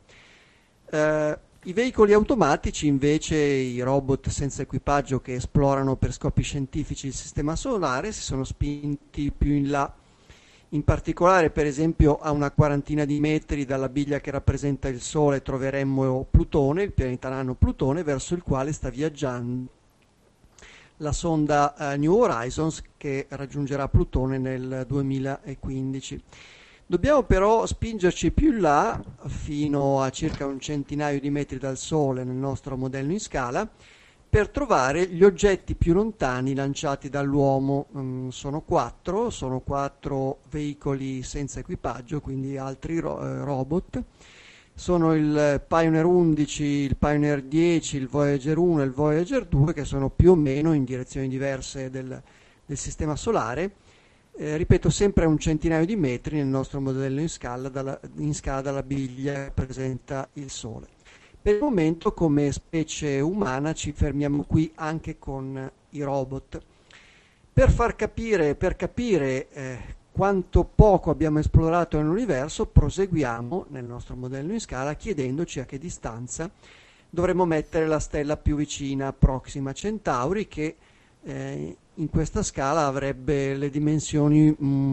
I veicoli automatici, invece, i robot senza equipaggio che esplorano per scopi scientifici il sistema solare, si sono spinti più in là. In particolare, per esempio, a una quarantina di metri dalla biglia che rappresenta il Sole troveremmo Plutone, il pianeta nano Plutone, verso il quale sta viaggiando la sonda New Horizons, che raggiungerà Plutone nel 2015. Dobbiamo però spingerci più in là, fino a circa 1 centinaio di metri dal Sole nel nostro modello in scala, per trovare gli oggetti più lontani lanciati dall'uomo. Sono quattro veicoli senza equipaggio, quindi altri robot. Sono il Pioneer 11, il Pioneer 10, il Voyager 1 e il Voyager 2, che sono più o meno in direzioni diverse del sistema solare. Ripeto, sempre a 1 centinaio di metri nel nostro modello in scala dalla biglia che rappresenta il Sole. Per il momento, come specie umana, ci fermiamo qui anche con i robot. Per capire quanto poco abbiamo esplorato nell'universo, proseguiamo nel nostro modello in scala chiedendoci a che distanza dovremmo mettere la stella più vicina, Proxima Centauri, che in questa scala avrebbe le dimensioni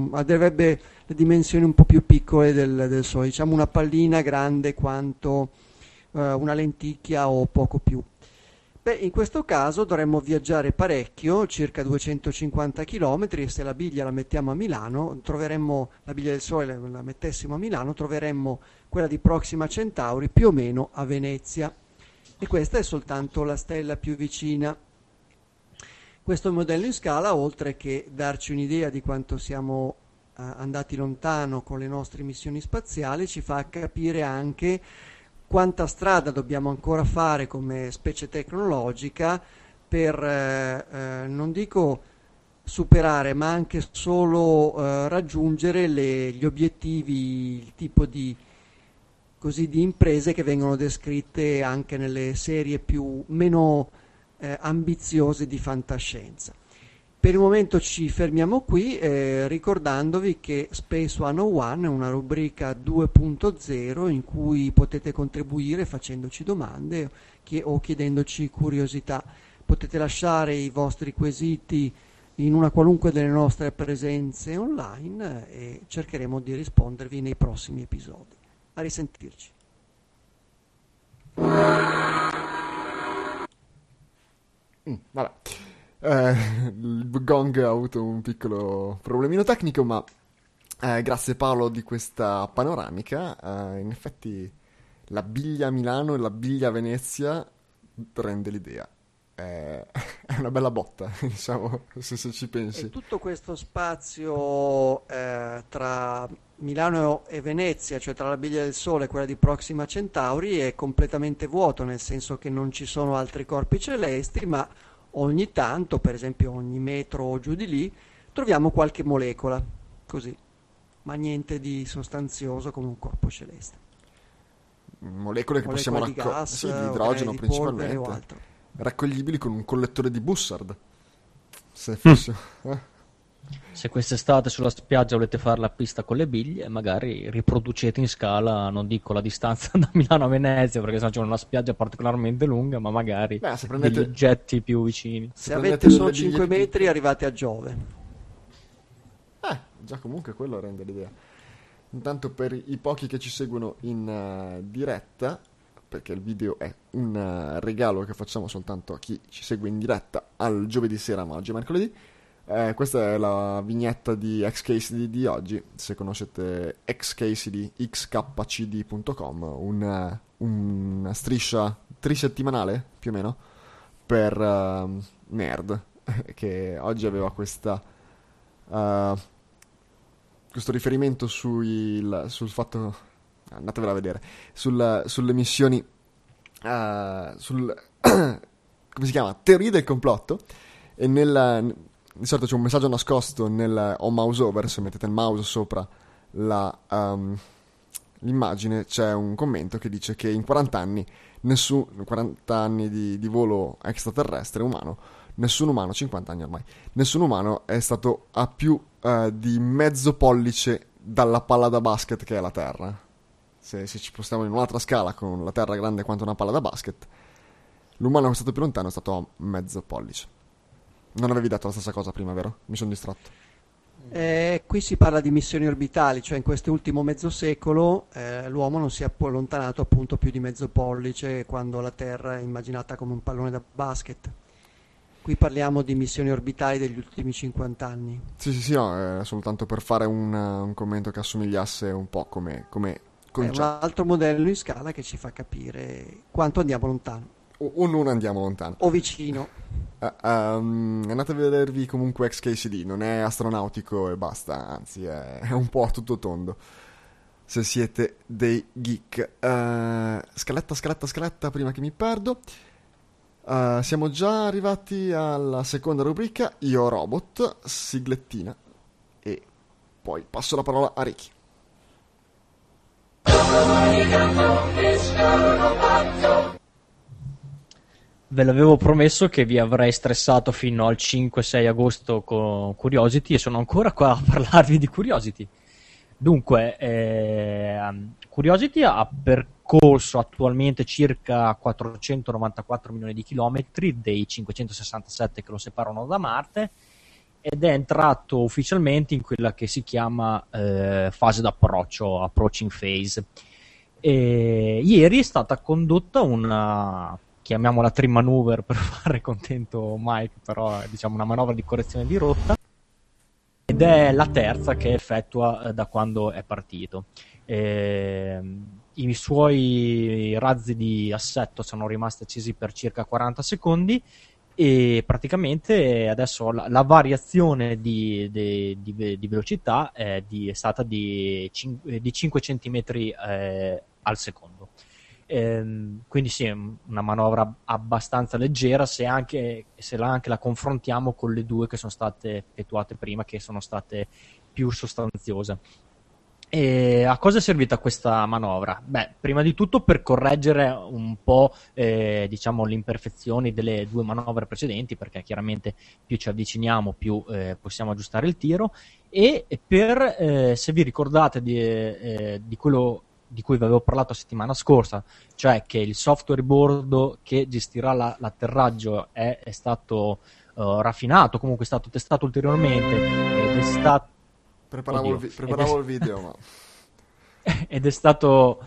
un po' più piccole del Sole, diciamo una pallina grande quanto una lenticchia o poco più. In questo caso dovremmo viaggiare parecchio, circa 250 km, e se la biglia la mettiamo a Milano, troveremmo la biglia del Sole, la mettessimo a Milano, troveremmo quella di Proxima Centauri più o meno a Venezia. E questa è soltanto la stella più vicina. Questo modello in scala, oltre che darci un'idea di quanto siamo andati lontano con le nostre missioni spaziali ci fa capire anche quanta strada dobbiamo ancora fare come specie tecnologica per, non dico superare, ma anche solo raggiungere gli obiettivi, il tipo di imprese che vengono descritte anche nelle serie meno ambiziose di fantascienza. Per il momento ci fermiamo qui, ricordandovi che Space 101 è una rubrica 2.0 in cui potete contribuire facendoci domande o chiedendoci curiosità. Potete lasciare i vostri quesiti in una qualunque delle nostre presenze online e cercheremo di rispondervi nei prossimi episodi. A risentirci. Vabbè. Il gong ha avuto un piccolo problemino tecnico, ma grazie Paolo di questa panoramica. In effetti la biglia Milano e la biglia Venezia rende l'idea. È una bella botta, diciamo, se ci pensi. E tutto questo spazio tra Milano e Venezia, cioè tra la Biglia del Sole e quella di Proxima Centauri, è completamente vuoto, nel senso che non ci sono altri corpi celesti, ma ogni tanto, per esempio ogni metro o giù di lì, troviamo qualche molecola, così, ma niente di sostanzioso come un corpo celeste. Molecole che possiamo di gas, sì, di idrogeno di polvere o principalmente, altro. raccoglibili con un collettore di Bussard. Se fosse... Se quest'estate sulla spiaggia volete fare la pista con le biglie, magari riproducete in scala, non dico la distanza da Milano a Venezia, perché sennò c'è una spiaggia particolarmente lunga, ma magari se prendete... degli oggetti più vicini. Se avete solo 5 metri arrivate a Giove. Già comunque quello rende l'idea. Intanto per i pochi che ci seguono in diretta, perché il video è un regalo che facciamo soltanto a chi ci segue in diretta al giovedì sera, ma oggi è mercoledì. Questa è la vignetta di XKCD di oggi. Se conoscete XKCD, xkcd.com, una striscia trisettimanale più o meno per nerd, che oggi aveva questo riferimento sul fatto, andatevela a vedere, sulle missioni, come si chiama? Teorie del complotto. E di solito c'è un messaggio nascosto nel mouse over, se mettete il mouse sopra l'immagine c'è un commento che dice che in 40 anni 40 anni di volo extraterrestre umano, nessun umano, 50 anni ormai, nessun umano è stato a più di mezzo pollice dalla palla da basket che è la Terra. Se ci spostiamo in un'altra scala con la Terra grande quanto una palla da basket, l'umano che è stato più lontano è stato a mezzo pollice. Non avevi detto la stessa cosa prima, vero? Mi sono distratto. Qui si parla di missioni orbitali, cioè in questo ultimo mezzo secolo l'uomo non si è allontanato appunto più di mezzo pollice quando la Terra è immaginata come un pallone da basket. Qui parliamo di missioni orbitali degli ultimi 50 anni. Sì, no, soltanto per fare un commento che assomigliasse un po' come concetto. È un altro modello in scala che ci fa capire quanto andiamo lontano. O non andiamo lontano. O vicino. Andate a vedervi comunque XKCD, non è astronautico e basta, anzi è un po' a tutto tondo, se siete dei geek. Scaletta, prima che mi perdo. Siamo già arrivati alla seconda rubrica, Io Robot, siglettina, e poi passo la parola a Ricky. Ve l'avevo promesso che vi avrei stressato fino al 5-6 agosto con Curiosity e sono ancora qua a parlarvi di Curiosity. Dunque, Curiosity ha percorso attualmente circa 494 milioni di chilometri dei 567 che lo separano da Marte ed è entrato ufficialmente in quella che si chiama fase d'approccio, approaching phase. E ieri è stata condotta una, chiamiamola trim maneuver per fare contento Mike, però è diciamo una manovra di correzione di rotta, ed è la terza che effettua da quando è partito. I suoi razzi di assetto sono rimasti accesi per circa 40 secondi e praticamente adesso la variazione di velocità è stata di 5 centimetri al secondo. Quindi sì, è una manovra abbastanza leggera se anche la confrontiamo con le due che sono state effettuate prima, che sono state più sostanziose. E a cosa è servita questa manovra? Beh, prima di tutto per correggere un po' diciamo le imperfezioni delle due manovre precedenti, perché chiaramente più ci avviciniamo più possiamo aggiustare il tiro, e per se vi ricordate di quello di cui vi avevo parlato la settimana scorsa, cioè che il software bordo che gestirà l'atterraggio è stato raffinato, comunque è stato testato ulteriormente ed è stato Preparavo il video, ma... ed è stato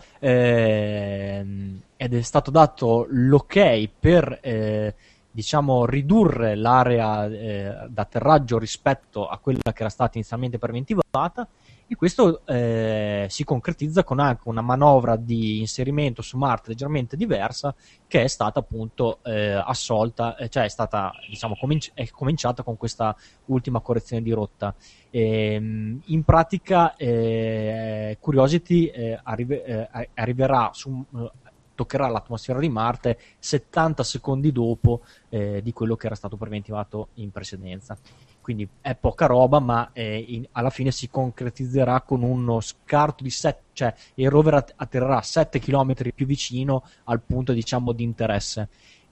dato l'ok per diciamo ridurre l'area d'atterraggio rispetto a quella che era stata inizialmente preventivata, e questo si concretizza con anche una manovra di inserimento su Marte leggermente diversa, che è stata appunto assolta, cioè è stata, diciamo, è cominciata con questa ultima correzione di rotta. In pratica Curiosity arriverà toccherà l'atmosfera di Marte 70 secondi dopo di quello che era stato preventivato in precedenza. Quindi è poca roba, ma alla fine si concretizzerà con uno scarto di 7, cioè il rover atterrerà 7 km più vicino al punto, diciamo, di interesse.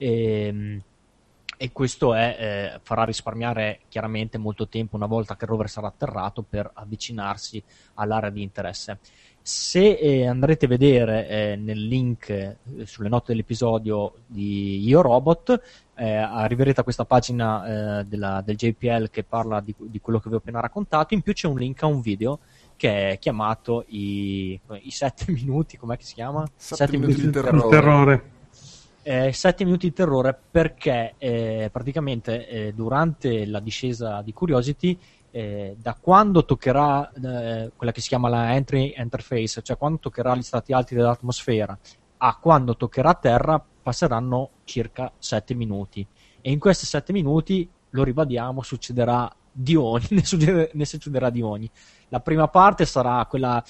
E questo farà risparmiare chiaramente molto tempo una volta che il rover sarà atterrato per avvicinarsi all'area di interesse. Se andrete a vedere nel link sulle note dell'episodio di Io Robot, arriverete a questa pagina del JPL che parla di quello che vi ho appena raccontato. In più c'è un link a un video che è chiamato i 7 minuti, com'è che si chiama? 7 minuti di terrore. 7 minuti di terrore, perché praticamente durante la discesa di Curiosity, da quando toccherà quella che si chiama la entry interface, cioè quando toccherà gli strati alti dell'atmosfera, a quando toccherà terra passeranno circa 7 minuti, e in questi 7 minuti, lo ribadiamo, succederà di ogni, ne succederà di ogni. La prima parte sarà quella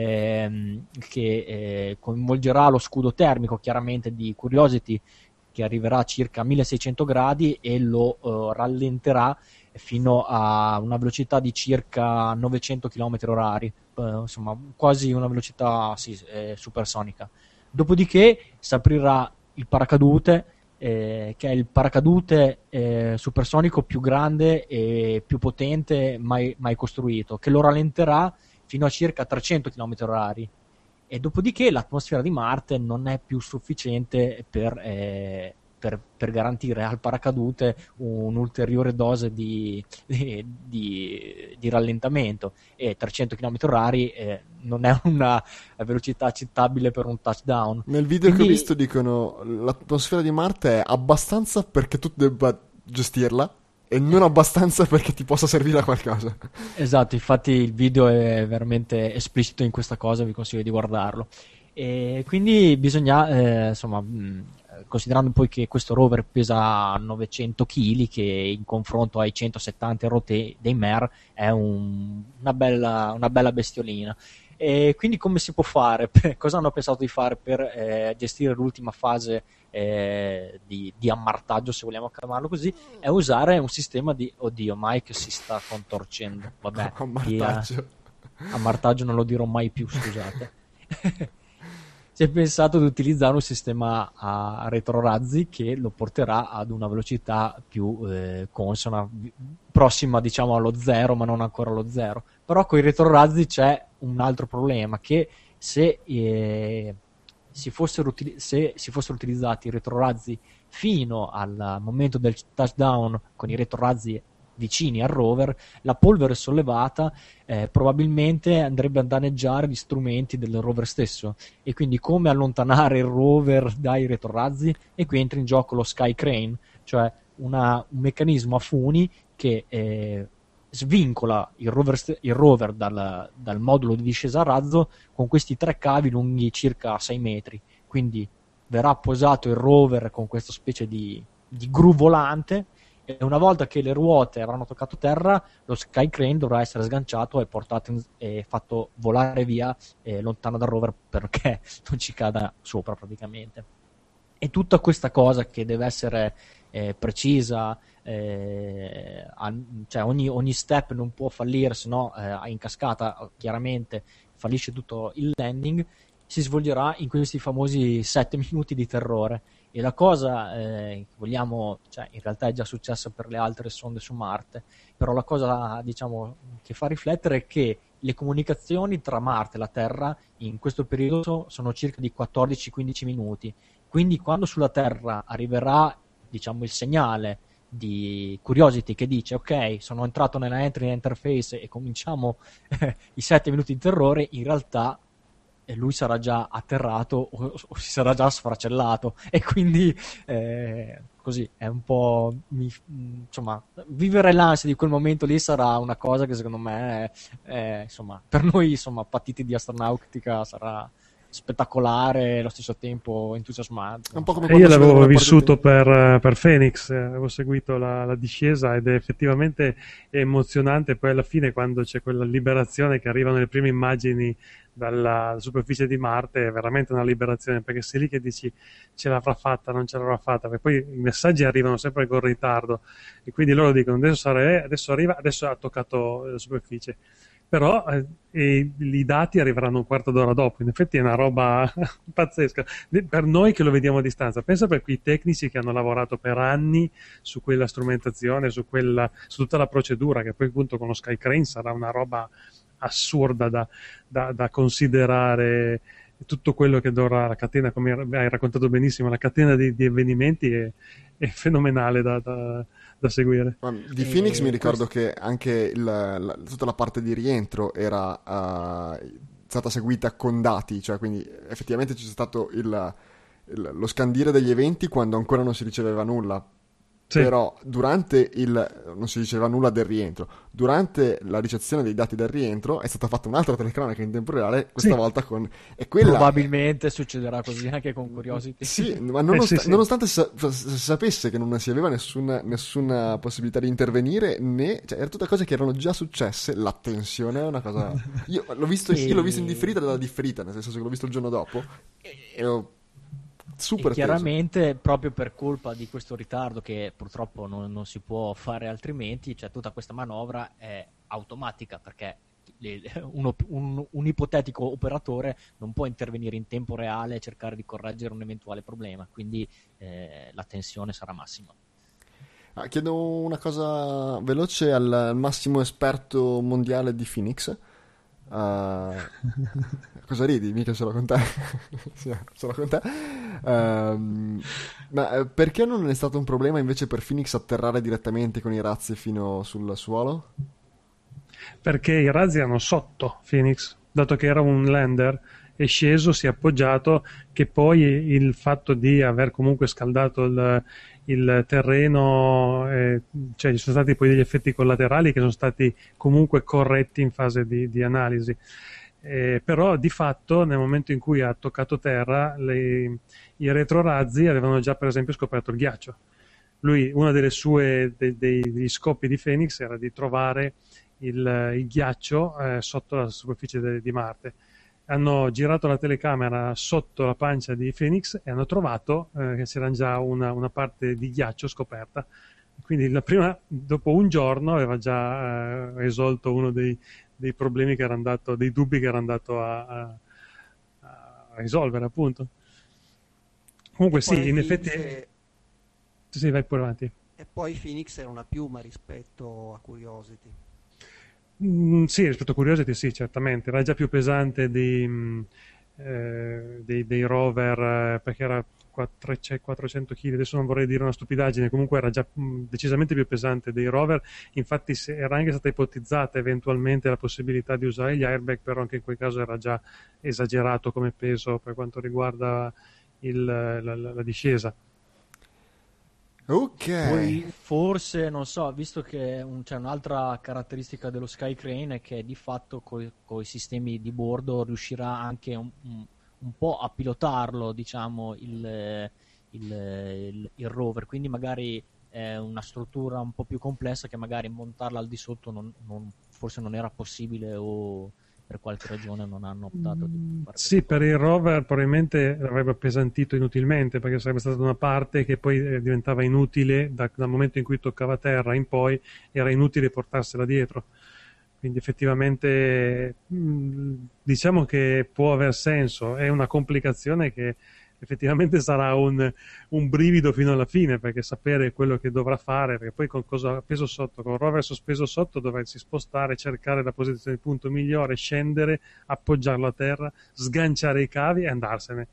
che coinvolgerà lo scudo termico, chiaramente, di Curiosity, che arriverà a circa 1600 gradi e lo rallenterà fino a una velocità di circa 900 km orari, insomma quasi una velocità supersonica. Dopodiché si aprirà il paracadute, che è il paracadute supersonico più grande e più potente mai costruito, che lo rallenterà fino a circa 300 km orari, e dopodiché l'atmosfera di Marte non è più sufficiente per garantire al paracadute un'ulteriore dose di rallentamento, e 300 km orari non è una velocità accettabile per un touchdown. Nel video che ho visto dicono l'atmosfera di Marte è abbastanza perché tu debba gestirla e non abbastanza perché ti possa servire a qualcosa. Esatto, infatti il video è veramente esplicito in questa cosa, vi consiglio di guardarlo. E quindi bisogna, insomma, considerando poi che questo rover pesa 900 kg, che in confronto ai 170 rotte dei MER è una bella bestiolina. E quindi come si può fare? Cosa hanno pensato di fare per gestire l'ultima fase di ammartaggio, se vogliamo chiamarlo così? È usare un sistema di... Oddio, Mike si sta contorcendo. Vabbè, ammartaggio non lo dirò mai più, scusate. Si è pensato di utilizzare un sistema a retrorazzi che lo porterà ad una velocità più consona, prossima, diciamo, allo zero, ma non ancora allo zero. Però con i retrorazzi c'è un altro problema, che se si fossero utilizzati i retrorazzi fino al momento del touchdown, con i retrorazzi vicini al rover, la polvere sollevata probabilmente andrebbe a danneggiare gli strumenti del rover stesso, e quindi come allontanare il rover dai retrorazzi? E qui entra in gioco lo Sky Crane, cioè un meccanismo a funi che svincola il rover dal modulo di discesa a razzo con questi 3 cavi lunghi circa 6 metri. Quindi verrà posato il rover con questa specie di di gru volante, e una volta che le ruote avranno toccato terra, lo Sky Crane dovrà essere sganciato e portato e fatto volare via lontano dal rover, perché non ci cada sopra praticamente. E tutta questa cosa che deve essere precisa, cioè ogni step non può fallire, se no in cascata chiaramente fallisce tutto il landing, si svolgerà in questi famosi 7 minuti di terrore. E la cosa che vogliamo, cioè in realtà è già successa per le altre sonde su Marte, però la cosa, diciamo, che fa riflettere è che le comunicazioni tra Marte e la Terra in questo periodo sono circa di 14-15 minuti. Quindi quando sulla Terra arriverà, diciamo, il segnale di Curiosity che dice ok, sono entrato nella entry interface e cominciamo i 7 minuti di terrore, in realtà lui sarà già atterrato o si sarà già sfracellato, e quindi così è un po' insomma, vivere l'ansia di quel momento lì sarà una cosa che secondo me insomma, per noi insomma patiti di astronautica sarà spettacolare e allo stesso tempo entusiasmante. Un po' come io quando si l'avevo vedono le vissuto partite. per Phoenix, avevo seguito la discesa ed è effettivamente emozionante. Poi alla fine, quando c'è quella liberazione, che arrivano le prime immagini dalla superficie di Marte, è veramente una liberazione, perché sei lì che dici ce l'avrà fatta, non ce l'avrà fatta, perché poi i messaggi arrivano sempre con ritardo e quindi loro dicono adesso arriva, adesso ha toccato la superficie. Però i dati arriveranno un quarto d'ora dopo. In effetti è una roba pazzesca per noi che lo vediamo a distanza. Pensa per quei tecnici che hanno lavorato per anni su quella strumentazione, su tutta la procedura, che poi appunto con lo Sky Crane sarà una roba assurda da considerare. Tutto quello che dovrà la catena, come hai raccontato benissimo, la catena di avvenimenti è fenomenale da seguire. Di Phoenix mi ricordo che anche tutta la parte di rientro era stata seguita con dati, cioè quindi effettivamente c'è stato lo scandire degli eventi quando ancora non si riceveva nulla. Sì. Però durante non si diceva nulla del rientro. Durante la ricezione dei dati del rientro è stata fatta un'altra telecronaca in tempo reale, questa volta con... E quella... Probabilmente succederà così anche con Curiosity. Sì, ma sì. nonostante sapesse che non si aveva nessuna possibilità di intervenire, cioè, erano tutte cose che erano già successe, la tensione è una cosa... Io l'ho visto in differita dalla differita, nel senso che l'ho visto il giorno dopo, e ho super e chiaramente proprio per colpa di questo ritardo, che purtroppo non si può fare altrimenti, cioè tutta questa manovra è automatica, perché un ipotetico operatore non può intervenire in tempo reale e cercare di correggere un eventuale problema, quindi la tensione sarà massima. Chiedo una cosa veloce al massimo esperto mondiale di Phoenix. Cosa ridi? Mica ce l'ho con te. Sì, ce l'ho con te. Ma perché non è stato un problema invece per Phoenix atterrare direttamente con i razzi fino sul suolo? Perché i razzi erano sotto Phoenix, dato che era un lander, è sceso, si è appoggiato, che poi il fatto di aver comunque scaldato il terreno, cioè ci sono stati poi degli effetti collaterali che sono stati comunque corretti in fase di analisi. Però di fatto nel momento in cui ha toccato terra i retrorazzi avevano già per esempio scoperto il ghiaccio. Una degli scopi di Phoenix era di trovare il ghiaccio sotto la superficie di Marte. Hanno girato la telecamera sotto la pancia di Phoenix e hanno trovato che c'era già una parte di ghiaccio scoperta. Quindi dopo un giorno aveva già risolto uno dei problemi che era andato, dei dubbi che era andato a risolvere, appunto. Comunque sì, in effetti... Sì, vai pure avanti. E poi Phoenix era una piuma rispetto a Curiosity. Sì, rispetto a Curiosity sì, certamente. Era già più pesante dei rover, perché era 400 kg, adesso non vorrei dire una stupidaggine, comunque era già decisamente più pesante dei rover. Infatti era anche stata ipotizzata eventualmente la possibilità di usare gli airbag, però anche in quel caso era già esagerato come peso per quanto riguarda la discesa. Ok. Poi forse, non so, visto che c'è un'altra caratteristica dello Sky Crane è che di fatto con i sistemi di bordo riuscirà anche un po' a pilotarlo, diciamo, il rover, quindi magari è una struttura un po' più complessa che magari montarla al di sotto forse non era possibile, o per qualche ragione non hanno optato di fare questa Sì, per cosa. il rover probabilmente avrebbe appesantito inutilmente, perché sarebbe stata una parte che poi diventava inutile dal momento in cui toccava terra in poi, era inutile portarsela dietro. Quindi effettivamente diciamo che può aver senso, è una complicazione che effettivamente sarà un brivido fino alla fine, perché sapere quello che dovrà fare, perché poi con cosa appeso sotto, con il rover sospeso sotto dovresti spostare, cercare la posizione di punto migliore, scendere, appoggiarlo a terra, sganciare i cavi e andarsene.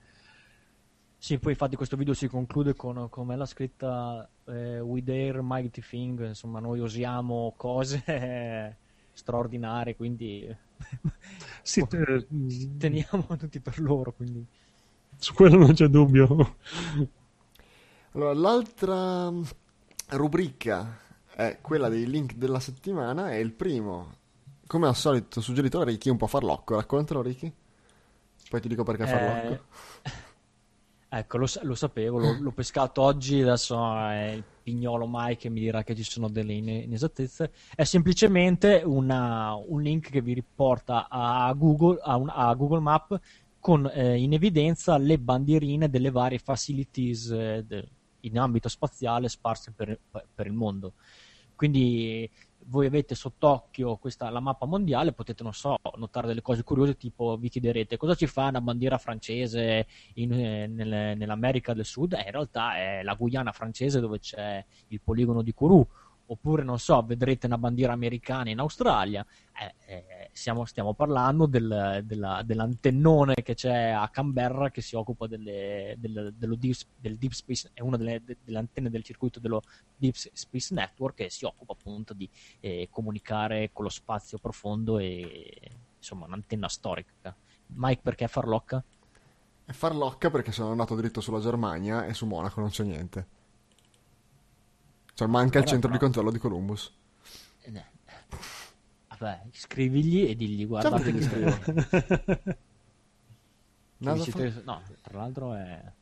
Sì, poi infatti questo video si conclude con come la scritta We dare mighty thing, insomma noi osiamo cose straordinarie, quindi Sì, teniamo tutti per loro, quindi su quello non c'è dubbio. Allora, l'altra rubrica è quella dei link della settimana e il primo, come al solito, suggerito da Ricky, un po' farlocco. Raccontalo, Ricky. Poi ti dico perché farlocco. ecco, lo sapevo, l'ho pescato oggi, adesso è il pignolo Mike che mi dirà che ci sono delle inesattezze. È semplicemente un link che vi riporta a Google, a Google Map, con in evidenza le bandierine delle varie facilities in ambito spaziale sparse per il mondo. Quindi voi avete sott'occhio la mappa mondiale, potete, non so, notare delle cose curiose, tipo vi chiederete cosa ci fa una bandiera francese nell'America del Sud. In realtà è la Guyana francese, dove c'è il poligono di Kourou. Oppure, non so, vedrete una bandiera americana in Australia. Stiamo parlando dell'antennone che c'è a Canberra, che si occupa del Deep Space, è una delle antenne del circuito dello Deep Space Network, che si occupa appunto di comunicare con lo spazio profondo, e insomma un'antenna storica. Mike, perché farlocca? E farlocca perché sono andato dritto sulla Germania e su Monaco non c'è niente. Cioè manca il centro di controllo di Columbus. Vabbè, scrivigli e digli guarda che li scrivo. No, tra l'altro è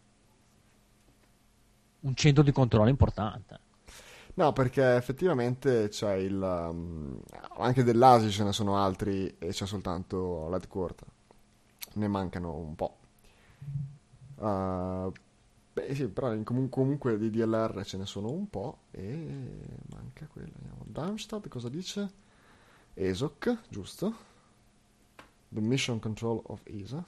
un centro di controllo importante. No, perché effettivamente c'è anche dell'Asia ce ne sono altri e c'è soltanto l'headquarter. Ne mancano un po'. Beh sì, però comunque di DLR ce ne sono un po' e manca quello. Andiamo. Darmstadt cosa dice? ESOC, giusto? The Mission Control of ESA.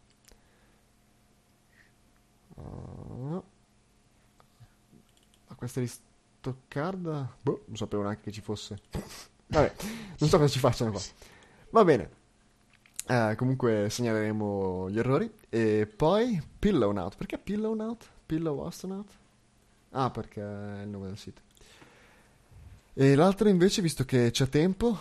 Questa di Stoccarda? Boh, non sapevo neanche che ci fosse. Vabbè, non so cosa ci facciano qua. Va bene. Comunque segnaleremo gli errori. E poi Pillow Perché Pillow Pillow Astronaut? Ah, perché è il nome del sito. E l'altro invece, visto che c'è tempo...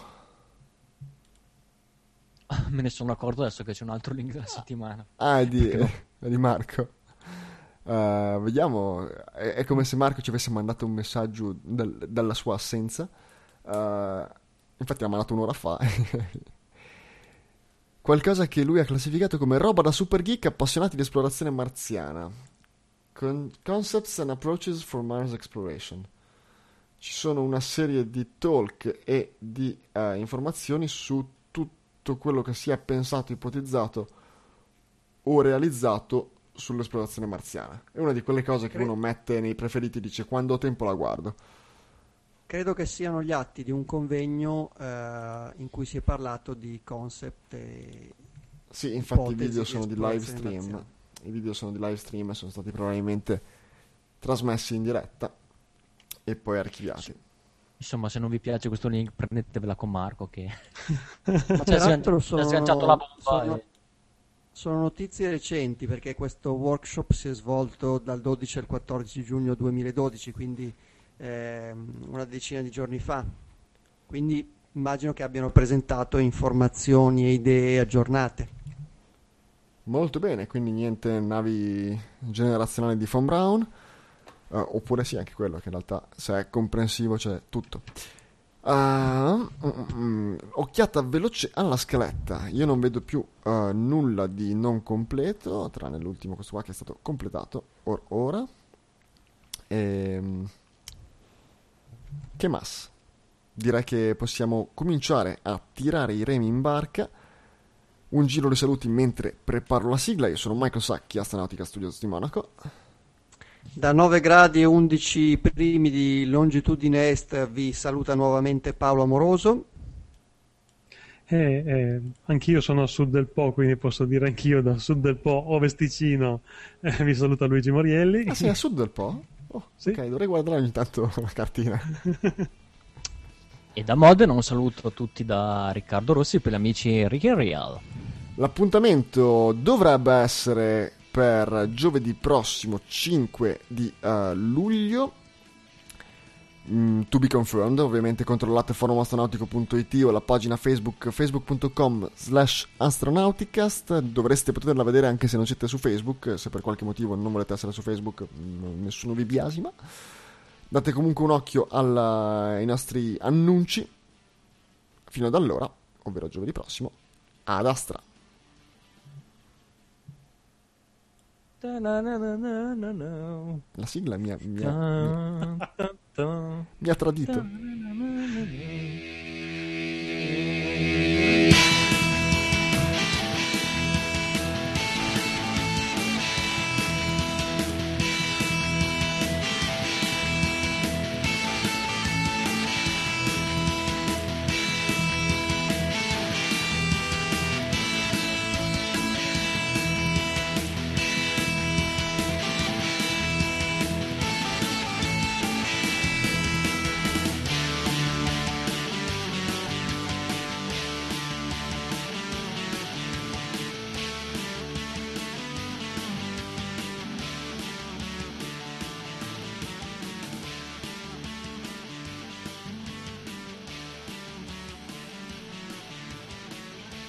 Me ne sono accorto adesso che c'è un altro link della settimana. Ah, è di Marco. Vediamo. È come se Marco ci avesse mandato un messaggio dalla sua assenza. Infatti l'ha mandato un'ora fa. Qualcosa che lui ha classificato come roba da super geek appassionati di esplorazione marziana. Concepts and Approaches for Mars Exploration. Ci sono una serie di talk e di informazioni su tutto quello che si è pensato, ipotizzato o realizzato sull'esplorazione marziana. È una di quelle cose che uno mette nei preferiti e dice quando ho tempo la guardo. Credo che siano gli atti di un convegno in cui si è parlato di concept e sì, infatti i ipotesi video sono di live esplorazione stream. marziana. I video sono di live stream e sono stati probabilmente trasmessi in diretta e poi archiviati. Insomma, se non vi piace questo link, prendetevela con Marco che Ma peraltro ha sganciato la bomba. Sono notizie recenti, perché questo workshop si è svolto dal 12 al 14 giugno 2012, quindi una decina di giorni fa. Quindi immagino che abbiano presentato informazioni e idee aggiornate. Molto bene, quindi niente navi generazionali di Von Braun. Oppure sì, anche quello, che in realtà se è comprensivo c'è tutto. Occhiata veloce alla scaletta. Io non vedo più nulla di non completo, tranne l'ultimo, questo qua che è stato completato ora. Che mas? Direi che possiamo cominciare a tirare i remi in barca. Un giro di saluti mentre preparo la sigla. Io sono Michael Sacchi, Astronautica Studios di Monaco. Da 9 gradi e 11 primi di longitudine est vi saluta nuovamente Paolo Amoroso. Anch'io sono a sud del Po, quindi posso dire anch'io da sud del Po, Ovest Ticino, vi saluta Luigi Morielli. Ah, sei a sud del Po? Oh, sì. Ok, dovrei guardare ogni tanto la cartina. E da Modena un saluto a tutti da Riccardo Rossi per gli amici Ricky Real. L'appuntamento dovrebbe essere per giovedì prossimo 5 di luglio. To be confirmed, ovviamente controllate forumastronautico.it o la pagina Facebook facebook.com/astronauticast. Dovreste poterla vedere anche se non siete su Facebook. Se per qualche motivo non volete essere su Facebook, nessuno vi biasima. Date comunque un occhio ai nostri annunci. Fino ad allora, ovvero giovedì prossimo, ad Astra. La sigla mi ha tradito.